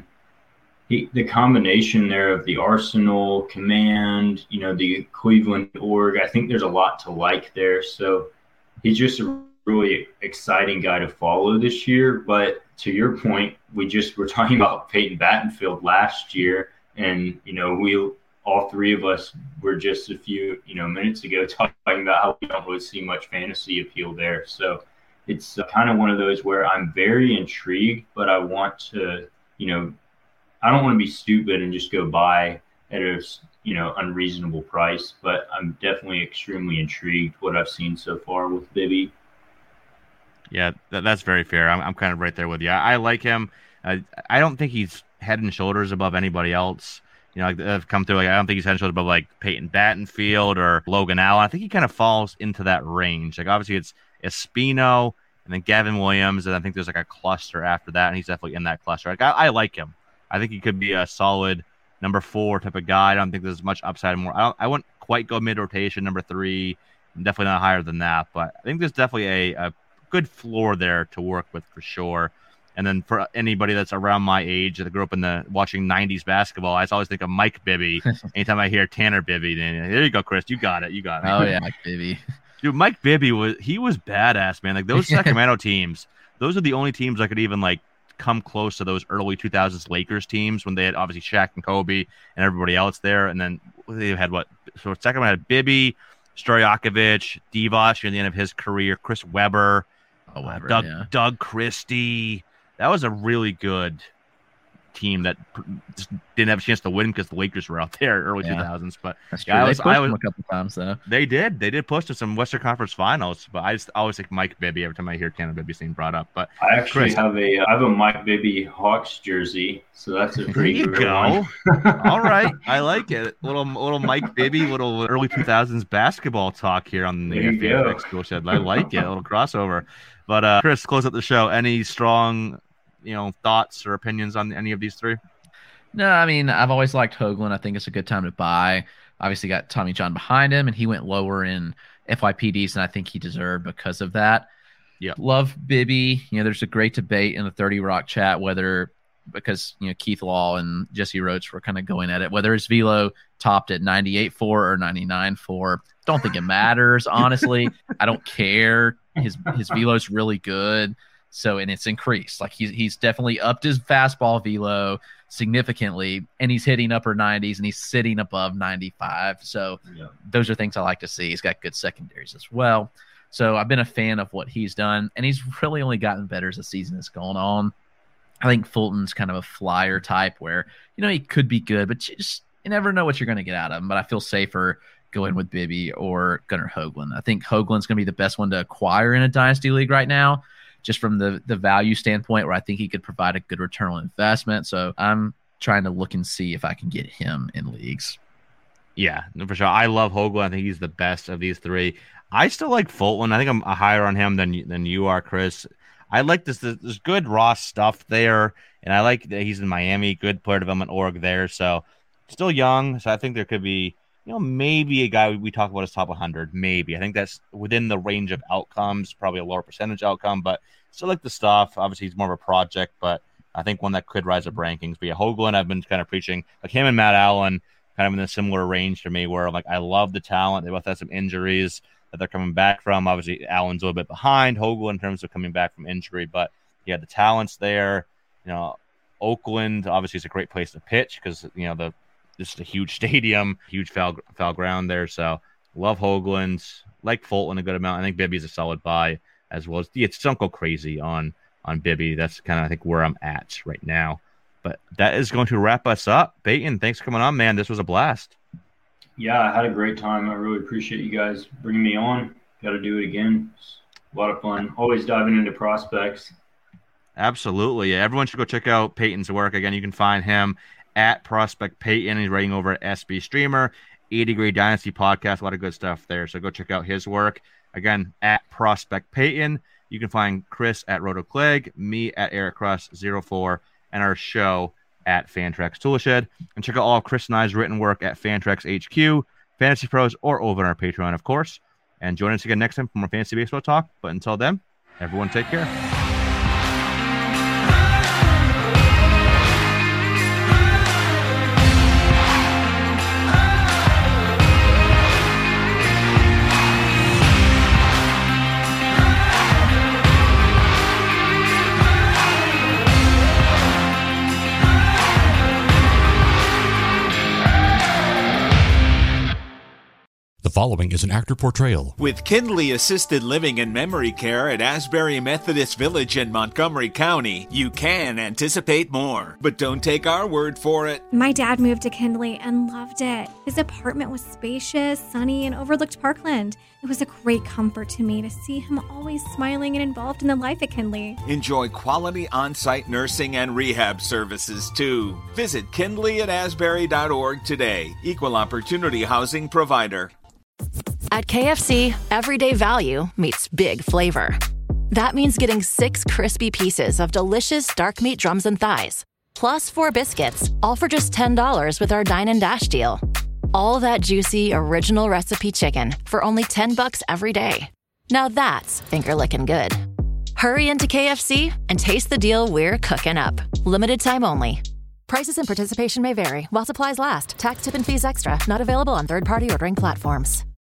he, the combination there of the Arsenal, Command, you know, the Cleveland org, I think there's a lot to like there. So he's just a really exciting guy to follow this year. But to your point, we just were talking about Peyton Battenfield last year, and, you know, we all three of us were just a few, you know, minutes ago talking about how we don't really see much fantasy appeal there. So it's uh, kind of one of those where I'm very intrigued, but I want to, you know, I don't want to be stupid and just go buy at a, you know, unreasonable price, but I'm definitely extremely intrigued what I've seen so far with Bibee. Yeah, that, that's very fair. I'm, I'm kind of right there with you. I, I like him. Uh, I don't think he's head and shoulders above anybody else. You know, like, I've come through. Like, I don't think he's head and shoulders above like Peyton Battenfield or Logan Allen. I think he kind of falls into that range. Like, obviously, it's Espino and then Gavin Williams, and I think there's like a cluster after that, and he's definitely in that cluster. Like, I, I like him. I think he could be a solid number four type of guy. I don't think there's much upside more. I don't. I wouldn't quite go mid rotation number three. I'm definitely not higher than that, but I think there's definitely a, a good floor there to work with for sure. And then for anybody that's around my age that grew up in the watching nineties basketball, I always think of Mike Bibby. Anytime I hear Tanner Bibby, then there you go, Chris. You got it. You got it. Oh yeah, Mike Bibby. Dude, Mike Bibby was he was badass, man. Like those Sacramento teams, those are the only teams I could even like come close to those early two thousands Lakers teams when they had obviously Shaq and Kobe and everybody else there. And then they had what? So Sacramento had Bibby, Stojakovic, Divac near the end of his career, Chris Webber, oh, Webber uh, Doug yeah. Doug Christie. That was a really good team that just didn't have a chance to win because the Lakers were out there early yeah. two thousands. But that's true. Yeah, I they was, pushed I was, them a couple times though. They did. They did push to some Western Conference Finals. But I just always think Mike Bibby every time I hear Tanner Bibby's name brought up. But I actually Chris, have a I have a Mike Bibby Hawks jersey, so that's a pretty there you good go. one. All right, I like it. Little little Mike Bibby, little early two thousands basketball talk here on the Fanatics School Shed. I like it. A little crossover. But uh, Chris, close up the show. Any strong, you know, thoughts or opinions on any of these three? No, I mean, I've always liked Hoglund. I think it's a good time to buy. Obviously got Tommy John behind him, and he went lower in F Y P Ds than I think he deserved because of that. Yeah. Love Bibby. You know, there's a great debate in the thirty Rock chat whether, because, you know, Keith Law and Jesse Roach were kind of going at it, whether his velo topped at ninety-eight point four or ninety-nine point four. Don't think it matters, honestly. I don't care. His his velo's really good. So, and it's increased. Like he's he's definitely upped his fastball velo significantly, and he's hitting upper nineties, and he's sitting above ninety-five. So, yeah. Those are things I like to see. He's got good secondaries as well. So I've been a fan of what he's done, and he's really only gotten better as the season has gone on. I think Fulton's kind of a flyer type where, you know, he could be good, but you just you never know what you're going to get out of him. But I feel safer going with Bibby or Gunnar Hoagland. I think Hoagland's going to be the best one to acquire in a dynasty league right now, just from the, the value standpoint where I think he could provide a good return on investment. So I'm trying to look and see if I can get him in leagues. Yeah, for sure. I love Hoagland. I think he's the best of these three. I still like Fulton. I think I'm higher on him than than you are, Chris. I like this. There's good raw stuff there, and I like that he's in Miami. Good player development org there. So still young. So I think there could be, you know, maybe a guy we talk about his top one hundred. Maybe I think that's within the range of outcomes. Probably a lower percentage outcome, but still like the stuff. Obviously, he's more of a project, but I think one that could rise up rankings. But yeah, Hoagland, I've been kind of preaching like him and Matt Allen, kind of in a similar range to me, where I'm like, I love the talent. They both have some injuries that they're coming back from. Obviously, Allen's a little bit behind Hoagland in terms of coming back from injury, but yeah, the talent's there. You know, Oakland obviously is a great place to pitch because you know the this is a huge stadium, huge foul foul ground there. So love Hoagland, like Fulton a good amount. I think Bibby's a solid buy as well. As yeah, it's don't go crazy on on Bibby. That's kind of I think where I'm at right now. But that is going to wrap us up. Peyton, thanks for coming on, man. This was a blast. Yeah, I had a great time. I really appreciate you guys bringing me on. Got to do it again. It's a lot of fun. Always diving into prospects. Absolutely. Yeah, everyone should go check out Peyton's work. Again, you can find him at Prospect Peyton. He's writing over at S B Streamer, eighty Degree Dynasty Podcast. A lot of good stuff there. So go check out his work. Again, at Prospect Peyton. You can find Chris at RotoClegg, me at Eric Cross zero four, and our show at Fantrax Toolshed. And check out all of Chris and I's written work at Fantrax H Q, Fantasy Pros, or over on our Patreon, of course. And join us again next time for more Fantasy Baseball talk. But until then, everyone take care. The following is an actor portrayal. With Kindly Assisted Living and Memory Care at Asbury Methodist Village in Montgomery County, you can anticipate more. But don't take our word for it. My dad moved to Kindly and loved it. His apartment was spacious, sunny, and overlooked Parkland. It was a great comfort to me to see him always smiling and involved in the life at Kindly. Enjoy quality on-site nursing and rehab services, too. Visit kindly at asbury dot org today. Equal Opportunity Housing Provider. At K F C, everyday value meets big flavor. That means getting six crispy pieces of delicious dark meat drums and thighs, plus four biscuits, all for just ten dollars with our Dine and Dash deal. All that juicy, original recipe chicken for only ten bucks every day. Now that's finger-licking good. Hurry into K F C and taste the deal we're cooking up. Limited time only. Prices and participation may vary while supplies last. Tax, tip, and fees extra. Not available on third-party ordering platforms.